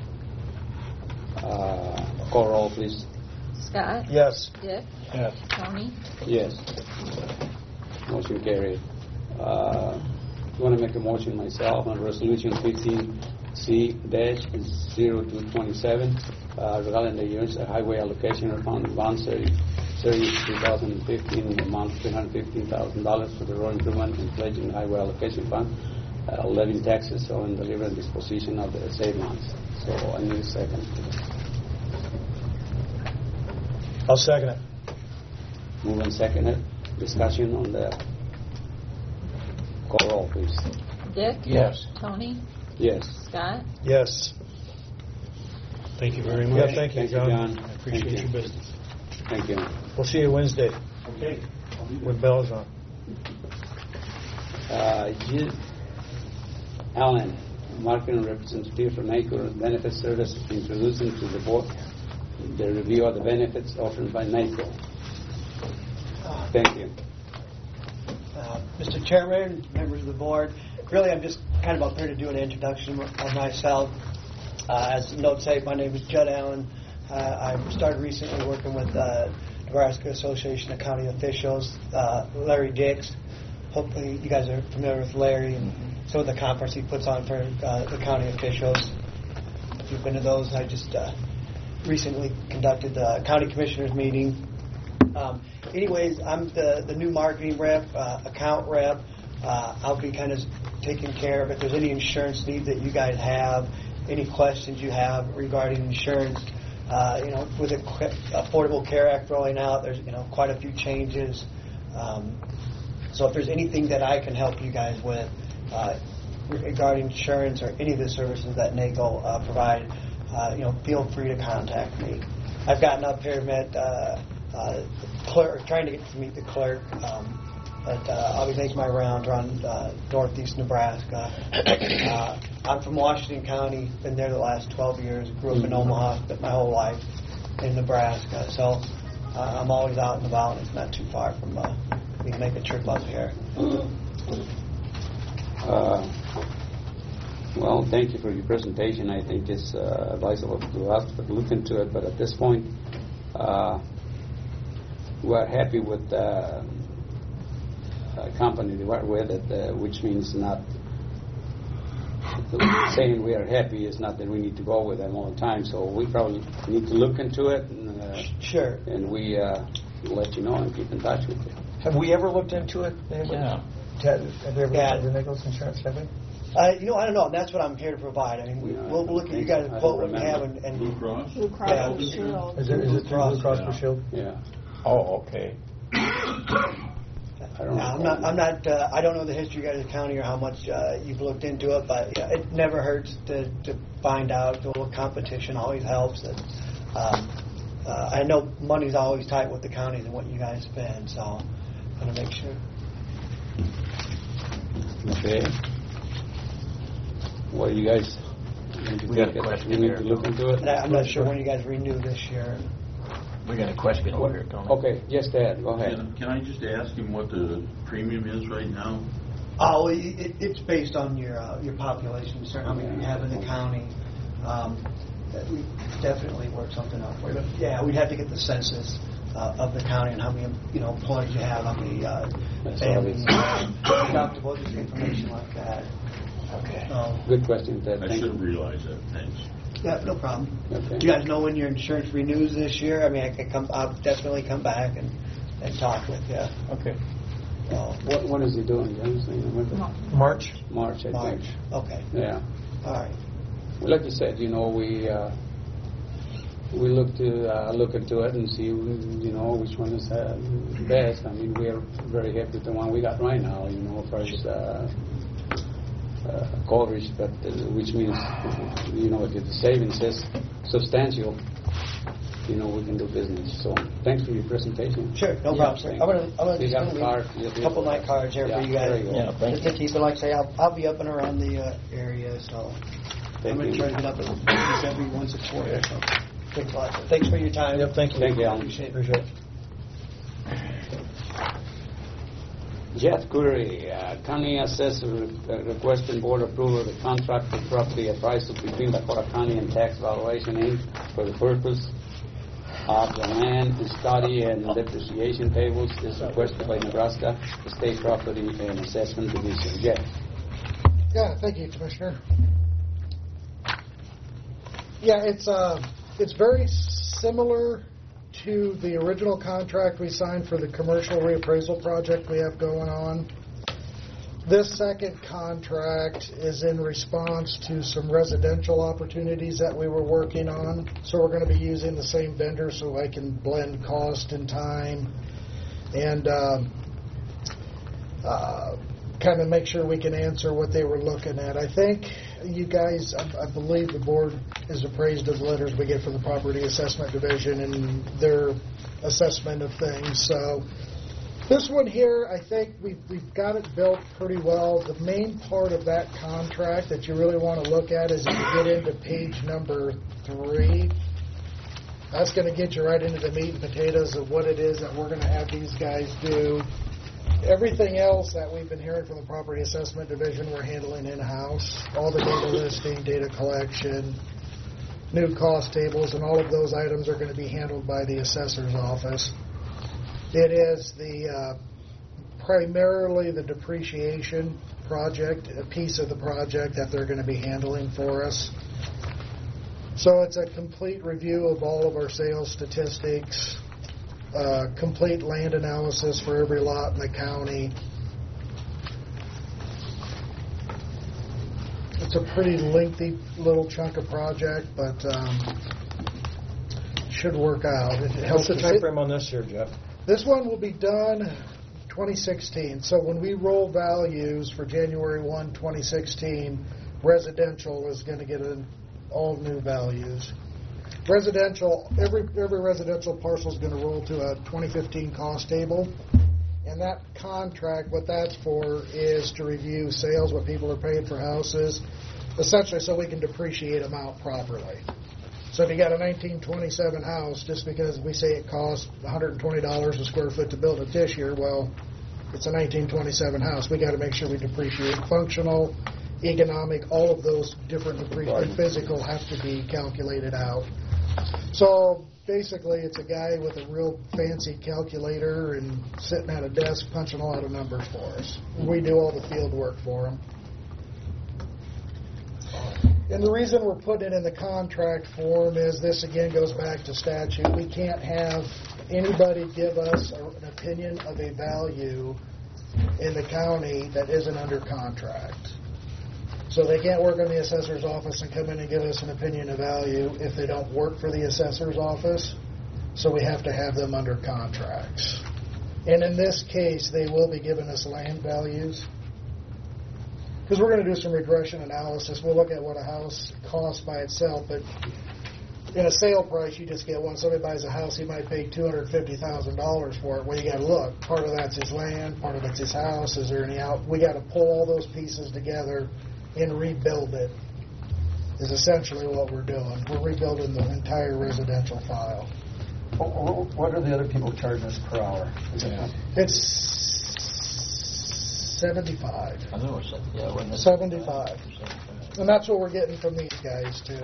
Uh, call roll, please. Scott? Yes. Dick? Yes. Tony? Yes. Motion carried. Uh, I want to make a motion myself on resolution fifteen C zero two twenty-seven uh, regarding the use of highway allocation refund bond series, series twenty fifteen in the amount of three hundred fifteen thousand dollars for the road improvement and pledging the highway allocation fund, uh, levying taxes on delivery and disposition of the saved ones. So I need a second. I'll second it. Move and second it. Discussion on the call roll, please. Dick? Yes. Tony? Yes. Scott? Yes. Thank you very much. Yeah, thank you, Thank you, John. John. I appreciate Thank your you. business. Thank you. We'll see you Wednesday Okay. with bells on. Uh, Jill Allen, marketing representative from NACO Benefit Service, introducing to the board the review of the benefits offered by NACO. Thank you. Uh, Mister Chairman, members of the board, really I'm just kind of up here to do an introduction of myself. Uh, as the notes say, my name is Judd Allen. Uh, I started recently working with uh, Nebraska Association of County Officials, uh, Larry Dix. Hopefully you guys are familiar with Larry and some of the conference he puts on for uh, the county officials. If you've been to those, I just uh, recently conducted the county commissioners meeting. Um, anyways, I'm the, the new marketing rep, uh, account rep. Uh, I'll be kind of taking care of if there's any insurance needs that you guys have, any questions you have regarding insurance. Uh, you know, with the Affordable Care Act rolling out, there's you know quite a few changes. Um, so if there's anything that I can help you guys with uh, regarding insurance or any of the services that NACO uh, provide, uh, you know, feel free to contact me. I've gotten up here, met uh, uh, clerk, trying to get to meet the clerk. Um, But uh, I'll be making my rounds around uh, northeast Nebraska. Uh, I'm from Washington County, been there the last twelve years, grew up in Omaha, spent my whole life in Nebraska. So uh, I'm always out and about. It's not too far from uh, we can make a trip up here. Uh, well, thank you for your presentation. I think it's uh, advisable to us to look into it, but at this point, uh, we're happy with the uh, company we work with, it, uh, which means not saying we are happy is not that we need to go with them all the time. So we probably need to look into it, and, uh, sure. And we uh, let you know and keep in touch with you. Have we ever looked into it? Anybody? Yeah. Have have we ever Yeah. looked at the Nichols Insurance, have we? Uh, you know, I don't know. And that's what I'm here to provide. I mean, we, Yeah, we'll, we'll look at you guys and quote what we have and, and Blue Cross? Blue Cross Yeah. Blue Shield. Is it, is it through Blue Cross Blue Shield? Yeah. Oh, okay. I don't Yeah, know. I'm not. I'm not. Uh, I don't know the history of you guys' county or how much uh, you've looked into it, but yeah, it never hurts to, to find out. A little competition always helps. And um, uh, I know money's always tight with the counties and what you guys spend, so I'm gonna make sure. Okay. What do you guys? need to We got a look at- question You need here. to look into it. And I, I'm not sure when you guys renew this year. We got a question over here, Tony. Okay. Yes, Dad. Go ahead. Can, can I just ask him what the premium is right now? Oh, it, it, it's based on your uh, your population, certain how many you have in the county. Um, that we definitely work something out for you. But yeah, we'd have to get the census uh, of the county and how many you know employees you have, how many uh, That's families, all uh, deductible, just information like that. Okay. So, Good question, Ted. I Thank should you. have realized that. Thanks. yeah, no problem. Okay. Do you guys know when your insurance renews this year? I mean, I can come. I'll definitely come back and, and talk with you. Okay. So, What What is he doing? James? I remember. March? March, I March. think. Okay. Yeah. All right. Well, like you said, you know, we uh, we look to uh, look into it and see, you know, which one is uh, best. I mean, we are very happy with the one we got right now. You know, first uh, uh, coverage, but uh, which means, you know, if the savings is substantial, you know, we can do business. So, thanks for your presentation. Sure, no Yeah, problem, sir. I'm thank gonna, you. I'm gonna We just have gonna a leave card. a couple of my cards here Yeah, for you there guys. you go. Yeah, thank Just to keep it, like I say, I'll, I'll be up and around the uh, area, so Thank I'm gonna you. try to get up at least every once a quarter. So thanks a lot. sir. Thanks for your time. Yep, thank you. Thank you, Alan. Appreciate it. Appreciate it. Jeff Curry, uh, County Assessor, uh, requesting board approval of the contract for property appraisal between Dakota County and Tax Valuation Incorporated for the purpose of the land study and depreciation tables is requested by Nebraska State Property and Assessment Division. Jeff. Yeah, thank you, Commissioner. Yeah, it's uh, it's very similar to the original contract we signed for the commercial reappraisal project we have going on. This second contract is in response to some residential opportunities that we were working on. So we're going to be using the same vendor so I can blend cost and time and um, uh, kind of make sure we can answer what they were looking at. I think you guys, I, I believe the board is appraised of the letters we get from the Property Assessment Division and their assessment of things. So this one here, I think we've, we've got it built pretty well. The main part of that contract that you really want to look at is if you get into page number three. That's going to get you right into the meat and potatoes of what it is that we're going to have these guys do. Everything else that we've been hearing from the Property Assessment Division, we're handling in-house. All the data listing, data collection, new cost tables, and all of those items are going to be handled by the assessor's office. It is the uh, primarily the depreciation project, a piece of the project that they're going to be handling for us. So it's a complete review of all of our sales statistics, uh, complete land analysis for every lot in the county. It's a pretty lengthy little chunk of project, but um, should work out. It helps What's the time frame on this here, Jeff? This one will be done twenty sixteen. So when we roll values for January first, twenty sixteen, residential is going to get an all new values. Residential, every every residential parcel is going to roll to a twenty fifteen cost table. And that contract, what that's for is to review sales, what people are paying for houses, essentially so we can depreciate them out properly. So if you got a nineteen twenty-seven house, just because we say it costs one hundred twenty dollars a square foot to build it this year, well, it's a nineteen twenty-seven house. We got to make sure we depreciate functional, economic, all of those different depreciation, physical have to be calculated out. So basically, it's a guy with a real fancy calculator and sitting at a desk punching a lot of numbers for us. We do all the field work for him. And the reason we're putting it in the contract form is this, again, goes back to statute. We can't have anybody give us a, an opinion of a value in the county that isn't under contract. So they can't work in the assessor's office and come in and give us an opinion of value if they don't work for the assessor's office. So we have to have them under contracts. And in this case, they will be giving us land values. Because we're going to do some regression analysis. We'll look at what a house costs by itself, but in a sale price, you just get one. Somebody buys a house, he might pay two hundred fifty thousand dollars for it. Well, you got to look. Part of that's his land, part of it's his house. Is there any out? We got to pull all those pieces together and rebuild it. Is essentially what we're doing. We're rebuilding the entire residential file. What are the other people charging us per hour? Yeah. It's seventy-five. I know it's yeah, when it's seventy-five. And that's what we're getting from these guys, too.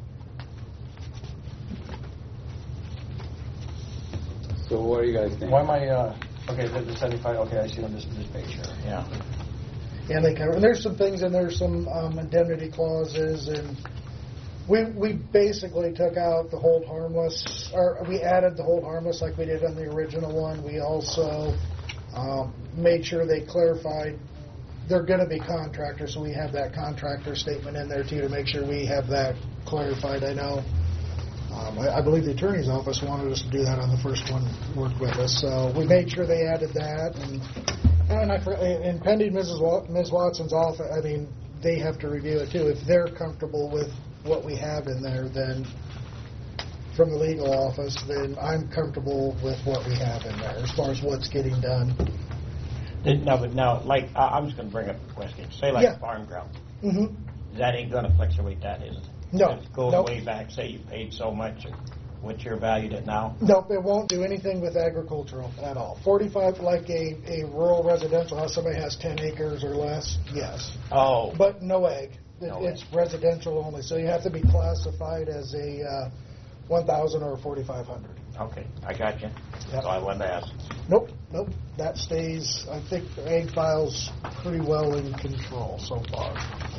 So what do you guys think? Why am I, uh, okay, the seventy-five, okay, I see on this, this page here. Yeah. And they cover, and there's some things in there, some um, indemnity clauses, and we we basically took out the hold harmless, or we added the hold harmless like we did on the original one. We also um, made sure they clarified they're going to be contractors, so we have that contractor statement in there too to make sure we have that clarified. I know, um, I, I believe the attorney's office wanted us to do that on the first one, worked with us, so we made sure they added that. And And, I, and pending Missus Wat, Miz Watson's office, I mean, they have to review it too. If they're comfortable with what we have in there, then from the legal office, then I'm comfortable with what we have in there as far as what's getting done. No, but now, like, I- I'm just going to bring up a question. Say, like, Yeah. farm ground. Mm-hmm. That ain't going to fluctuate, that is it? No. It goes Nope. way back. Say you paid so much, what you're valued at now? Nope, it won't do anything with agricultural at all. forty-five, like a, a rural residential house, somebody has ten acres or less, yes. Oh. But no egg. It, No it's residential only, so you have to be classified as a uh, one thousand or a forty-five hundred. Okay, I got you. Yep. So I wanted to ask. Nope, nope. That stays, I think the egg file's pretty well in control so far.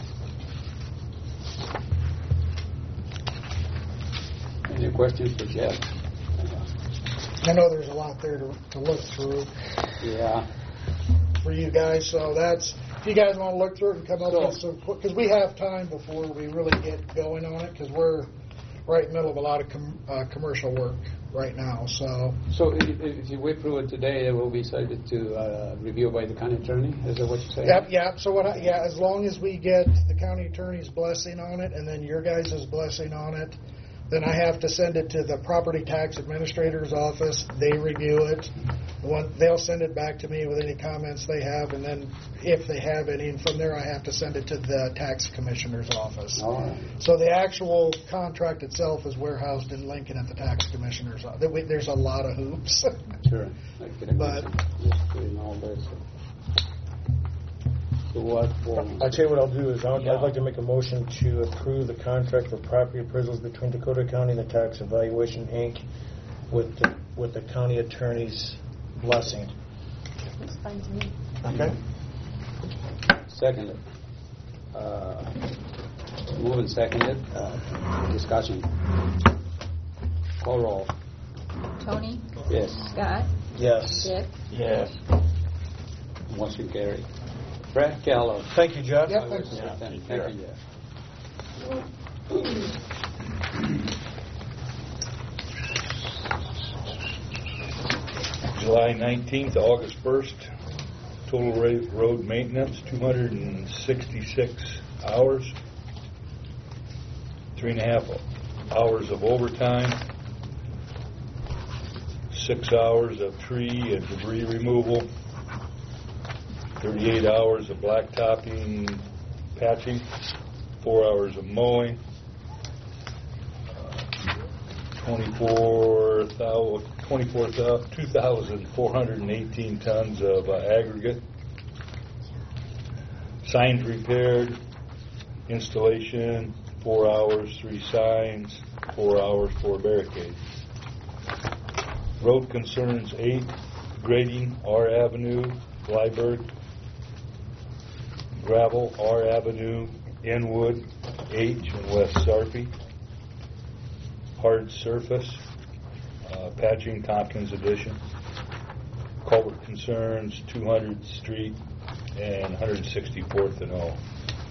Any questions for Jeff? I know there's a lot there to, to look through Yeah. for you guys, so that's, if you guys want to look through it and come up So- with some, because we have time before we really get going on it, because we're right in the middle of a lot of com, uh, commercial work right now. So, So if, if you wait through it today, it will be subject to uh, review by the county attorney. Is that what you're saying? yep, yep. So what? I, yeah, as long as we get the county attorney's blessing on it, and then your guys' blessing on it, then I have to send it to the property tax administrator's office. They review it. One, they'll send it back to me with any comments they have, and then if they have any, and from there I have to send it to the tax commissioner's office. All right. So the actual contract itself is warehoused in Lincoln at the tax commissioner's office. There's a lot of hoops. Sure. I can But- imagine. Just doing all this. So what form? I'll tell you what I'll do is I'd, I'd like to make a motion to approve the contract for property appraisals between Dakota County and the Tax Evaluation Incorporated with the, with the county attorney's blessing. That's fine to me. Okay. Seconded. Uh, moved and seconded. Uh, discussion. Call roll. Tony? Yes. Scott? Yes. Dick? Yes. Motion carried. Brad Keller. Thank you, Jeff. Yep, I was thanks. there. Thank Sure. you, Jeff. July nineteenth to August first, total ra- road maintenance, two hundred sixty-six hours, three and a half hours of overtime, six hours of tree and debris removal, thirty-eight hours of blacktopping, patching, four hours of mowing, twenty-four thousand, twenty-four thousand, two thousand four hundred eighteen tons of uh, aggregate, signs repaired, installation, four hours, three signs, four hours, four barricades. Road concerns, eight, grading, R Avenue, Blyberg, gravel, R Avenue, Inwood, H, and West Sarpy. Hard surface, uh, patching, Tompkins Addition. Culvert concerns, two hundredth Street and one hundred sixty-fourth and O.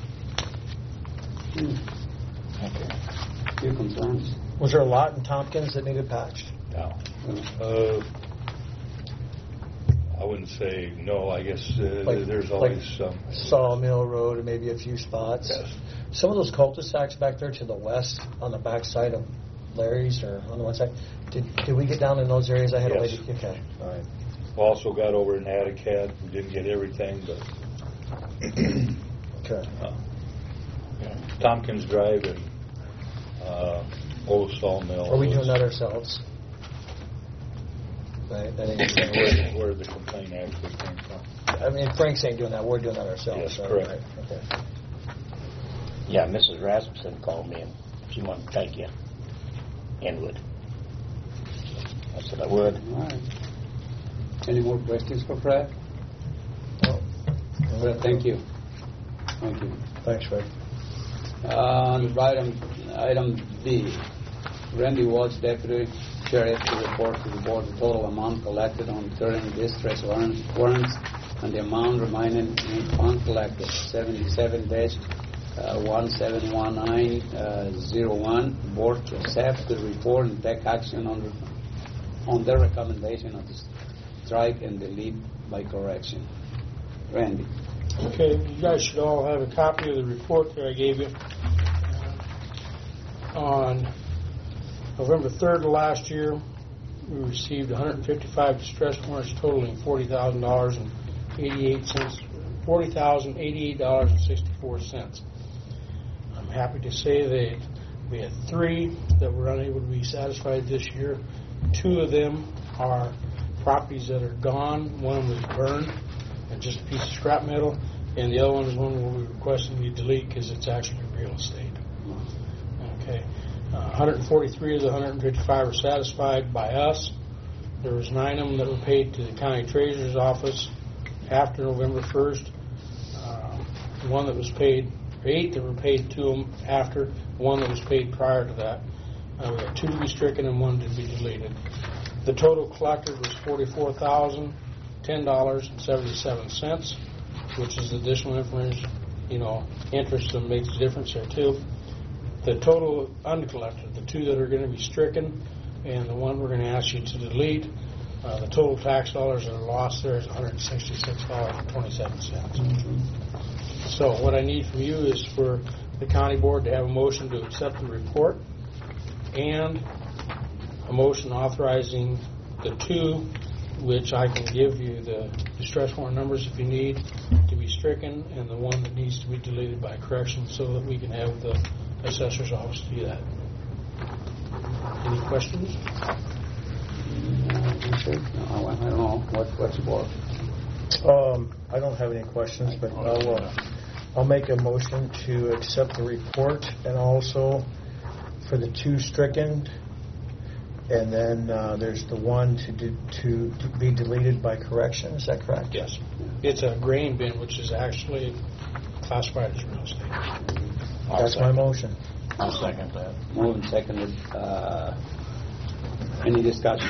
Few concerns. Was there a lot in Tompkins that needed patched? Now, uh, I wouldn't say no. I guess uh, Like- there's like always some. Sawmill Road and maybe a few spots. Yes. Some of those cul-de-sacs back there to the west on the back side of Larry's or on the one side, did, did we get down in those areas? I had Yes. a lady. Okay, all right. Also got over in Atticad. We didn't get everything, but Okay. uh, you know, Tompkins Drive and uh, Old Sawmill. Are we was doing that ourselves? Right. I think Where, where the complaint actually came from. I mean, Frank's ain't doing that. We're doing that ourselves. Yes, right? correct. Right. Okay. Yeah, Missus Rasmussen called me and she wanted to thank you. Inwood. I said I would. All right. Any more questions for Fred? Fred, thank you. Thank you. Thanks, Fred. Uh, item, item B, Randy Walsh, Deputy Sheriff, to report to the board the total amount collected on thirty distress warrants, warrants and the amount remaining in uncollected, seventy-seven dash one seven one nine zero one. Board to accept the report and take action on, the, on their recommendation of the strike and delete by correction. Randy. Okay, you guys should all have a copy of the report that I gave you. Uh, on November third of last year, we received one hundred fifty-five distress warrants totaling forty thousand dollars and eighty-eight cents, forty thousand eighty-eight dollars and sixty-four cents. I'm happy to say that we had three that were unable to be satisfied this year. Two of them are properties that are gone. One was burned and just a piece of scrap metal, and the other one is one where we requested we delete because it's actually real estate. Okay. Uh, one hundred forty-three of the one hundred fifty-five were satisfied by us. There was nine of them that were paid to the county treasurer's office after November first. Uh, one that was paid, eight that were paid to them after, one that was paid prior to that. Uh, we had two to be stricken and one to be deleted. The total collected was forty-four thousand ten dollars and seventy-seven cents. which is additional information, you know, interest that makes a difference there too. The total uncollected, the two that are going to be stricken, and the one we're going to ask you to delete, uh, the total tax dollars that are lost there is one hundred sixty-six dollars and twenty-seven cents. Mm-hmm. So what I need from you is for the county board to have a motion to accept the report and a motion authorizing the two, which I can give you the distress warrant numbers if you need, to be stricken, and the one that needs to be deleted by correction so that we can have the assessor's office to do that. Any questions? No, I don't know. What, what's the board? Um, I don't have any questions, but I'll, uh, I'll make a motion to accept the report and also for the two stricken, and then uh, there's the one to, do, to to be deleted by correction. Is that correct? Yes. It's a grain bin, which is actually classified as real estate. That's my motion. I'll second that. Moved and seconded. Uh, any discussion?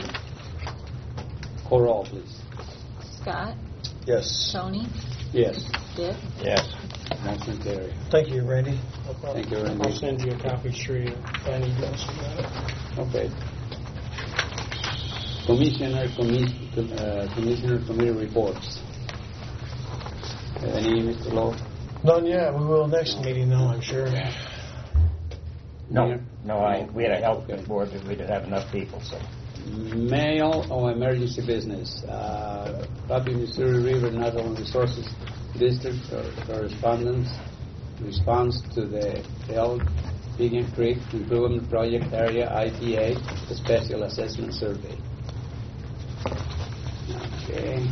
Call roll, please. Scott? Yes. Tony? Yes. Dick? Yes. Motion carried. Thank you, Randy. Thank you, Randy. I'll send you a copy sure you any emails about it. Okay. Commissioner, commis- uh, Commissioner Committee reports. Any, Mister Lowe? None yet. We will next meeting, though, I'm sure. No, no, I, we had a health board that we didn't have enough people, so. Mail or emergency business. Uh, Copy Missouri River Natural Resources District correspondence response to the Elk Pigeon Creek Improvement Project Area I T A Special Assessment Survey. Okay.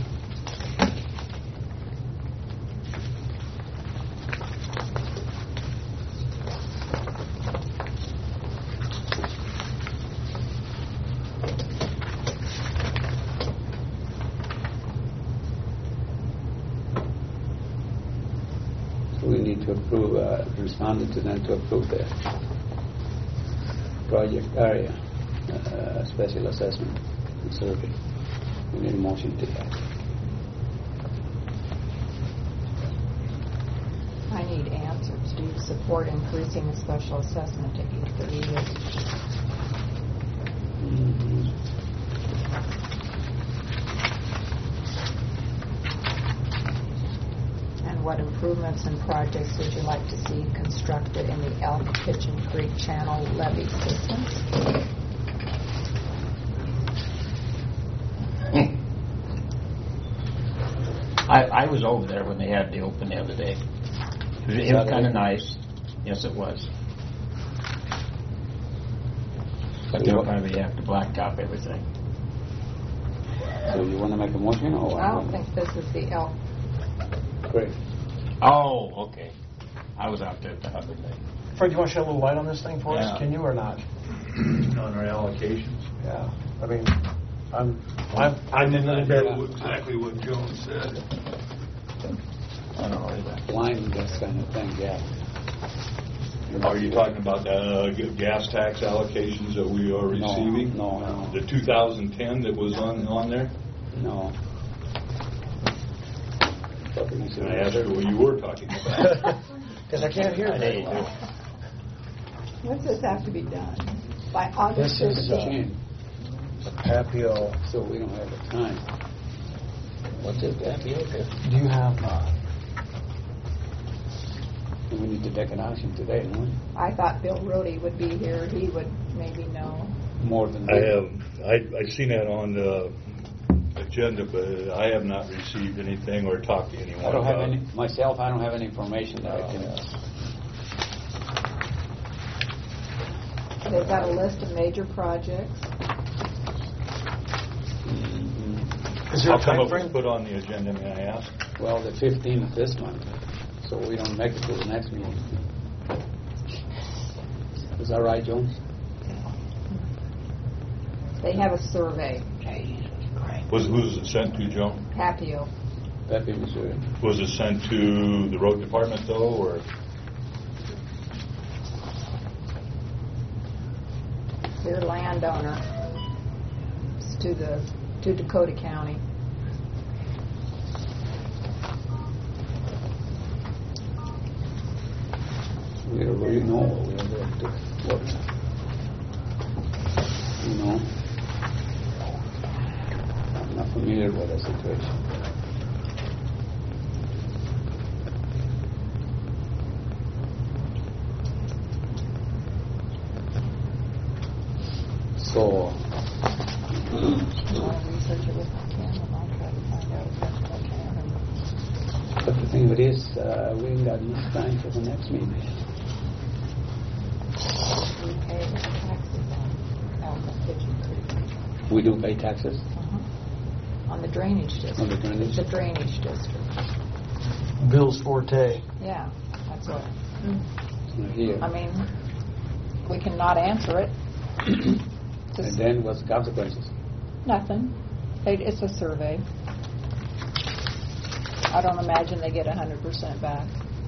We need to approve, uh, responded to them to approve the project area uh, special assessment and survey. We need a motion to that. I need answers. Do you support increasing the special assessment to eight thirty years? Mm-hmm. And what improvements and projects would you like to see constructed in the Elk Pigeon Creek Channel levee system? I, I was over there when they had the open the other day. It was, it was kind of nice. Yes, it was. But they'll probably have to blacktop everything. So you want to make a motion or? I don't think this is the Elk. Great. Oh, okay. I was out there the other day. Fred, you want to shed a little light on this thing for Yeah. us? Can you or not? On our allocations? Yeah. I mean, I'm, I'm, I'm in I the know exactly what Joan said. I don't know either. Line, this kind of thing, yeah. Are you talking about the g- gas tax allocations that we are No, receiving? no, no. The two thousand ten that was on, on there? No. I asked you what you were talking about. Because I can't hear I very need well. to. When's this have to be done? By August This is, uh, fifteenth? The Papio. So we don't have the time. What's it, Papio? Do you have, uh, We need to take an action today, don't we? I thought Bill Rohde would be here. He would maybe know. More than I have, I, I seen that on the agenda, but I have not received anything or talked to anyone I don't have about any, it. myself, I don't have any information that I can. They've got a list of major projects. is there How a come time it was frame? put on the agenda, may I ask? Well, the fifteenth of this month, so we don't make it to the next meeting. Is that right, Jones? They have a survey. Was, who was it sent to, Joan? Papio. Pepe, Missouri. Was it sent to the road department though, or? Their landowner. It's to the to Dakota County. know we are there to work. You know, I'm not familiar with the situation. So, I want to research it with my camera, and I'll try to find out as much as I can. And but the thing of it is, uh, we ain't got much time for the next meeting. we pay the taxes on Elma Pigeon Creek. We do pay taxes Uh-huh. On the drainage district. on the drainage. The drainage district. Bill's forte. Yeah, that's what. It's not here. I mean, we cannot answer it. And then what's the consequences? Nothing. They, it's a survey. I don't imagine they get one hundred percent back.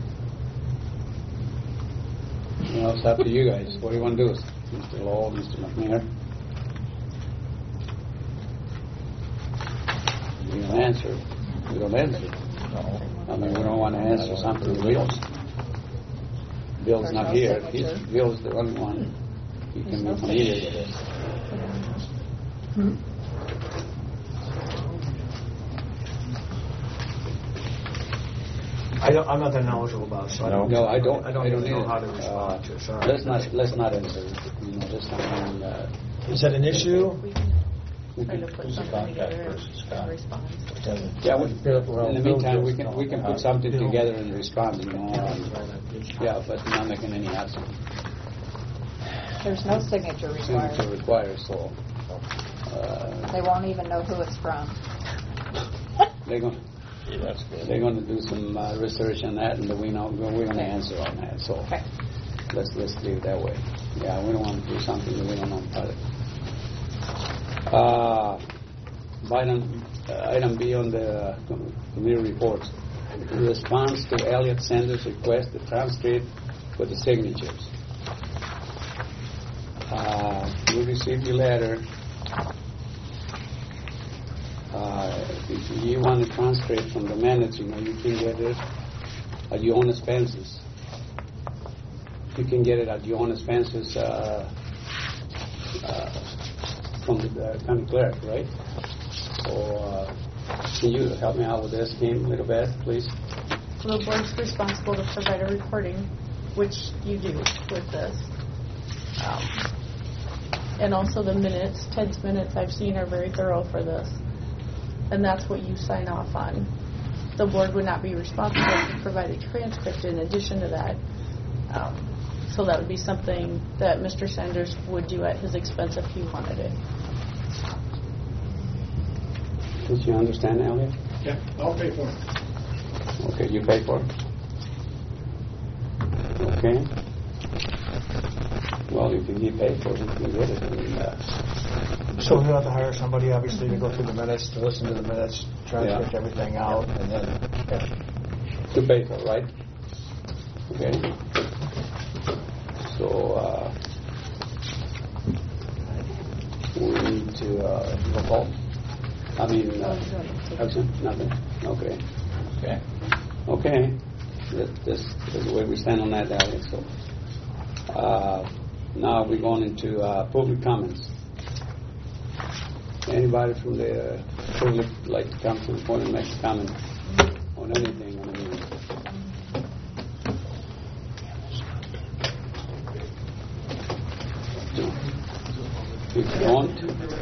You know, it's up to you guys. What do you want to do, Mister Law, Mister McNair? We don't answer. We don't answer. I mean, we don't want to answer something to Bill's. Bill's There's not no here. signature. He's, Bill's the only one. He There's can no be familiar with signature. this. Hmm? I don't, I'm not that knowledgeable about it, so I don't. No, I don't. I don't even even know either. how to respond Uh, to it. Sorry. Let's not. Let's not answer. You know, this time. Uh, Is that an issue? we Try can, to put something together and respond. yeah. We, Well, in the Bill meantime, we just- can we can put something together and respond. You know. And, yeah, but not making any action. There's no signature required. Signature required. So. Uh, They won't even know who it's from. they're going. Yeah, that's good. They're going to do some uh, research on that, and we know we're going to answer on that. So Okay. let's let's leave it that way. Yeah, we don't want to do something that we don't know about it. Uh, item, uh, item B on the com- committee reports. Response to Elliot Sanders' request to transcript for the signatures. Uh, we received your letter. Uh, if you want to transcript from the minutes, you know, you can get it at your own expenses. You can get it at your own expenses uh, uh, from the uh, county clerk, right? So, uh, can you help me out with this, Kim, a little bit, please? The board's responsible to provide a recording, which you do with this. Um, and also the minutes, Ted's minutes I've seen are very thorough for this. And that's what you sign off on. The board would not be responsible to provide a transcript in addition to that. Um, so that would be something that Mister Sanders would do at his expense if he wanted it. Did you understand, Elliot? Yeah, I'll pay for it. Okay, you pay for it? Okay. Well, if you pay for it, you can get it. And, uh, So we'll have to hire somebody, obviously, to go through the minutes, to listen to the minutes, transcript Yeah. everything out, and then, yeah. to pay for, right? Okay. So, uh, we need to, uh, roll call. I mean, uh, action, nothing? Okay. Okay. Okay. This, this is where we stand on that, Alex. So, uh, now we're going into, uh, public comments. Anybody from the public like to come to the point and make a comment on anything on the meeting? If you want.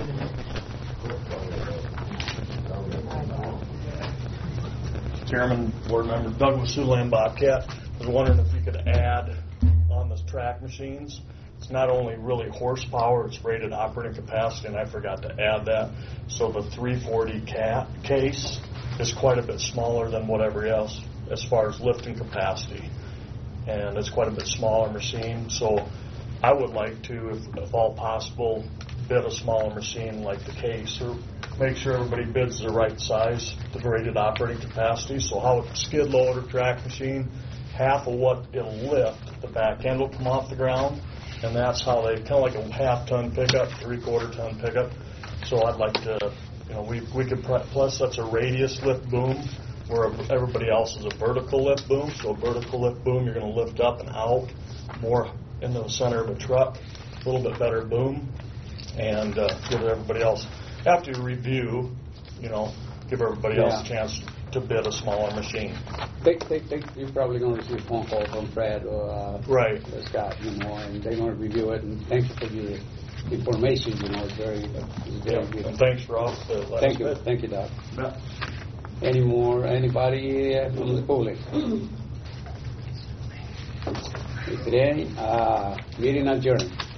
Chairman, board member Douglas Sulan Bobcat was wondering if you could add on the track machines. It's not only really horsepower, it's rated operating capacity, and I forgot to add that. So the three forty cat case is quite a bit smaller than whatever else as far as lifting capacity. And it's quite a bit smaller machine. So I would like to, if, if all possible, bid a smaller machine like the case, or make sure everybody bids the right size, the rated operating capacity. So how a skid loader track machine, half of what it'll lift, the back end will come off the ground. And that's how they, kind of like a half-ton pickup, three-quarter-ton pickup. So I'd like to, you know, we we could, plus that's a radius lift boom. where everybody else is a vertical lift boom. So a vertical lift boom, you're going to lift up and out more into the center of a truck, a little bit better boom, and uh, give everybody else, after you review, you know, give everybody else a Yeah. chance to bid a smaller machine. They, they, they, you're probably going to receive a phone call from Fred or uh, Right. Scott, you know, and they're going to review it. And thank you for your information. You know, it's very, it's very Yeah. good. And thanks for all the last Thank you, bid. thank you, Doc. Any more? Anybody uh, from the public? If there any, uh, meeting adjourned.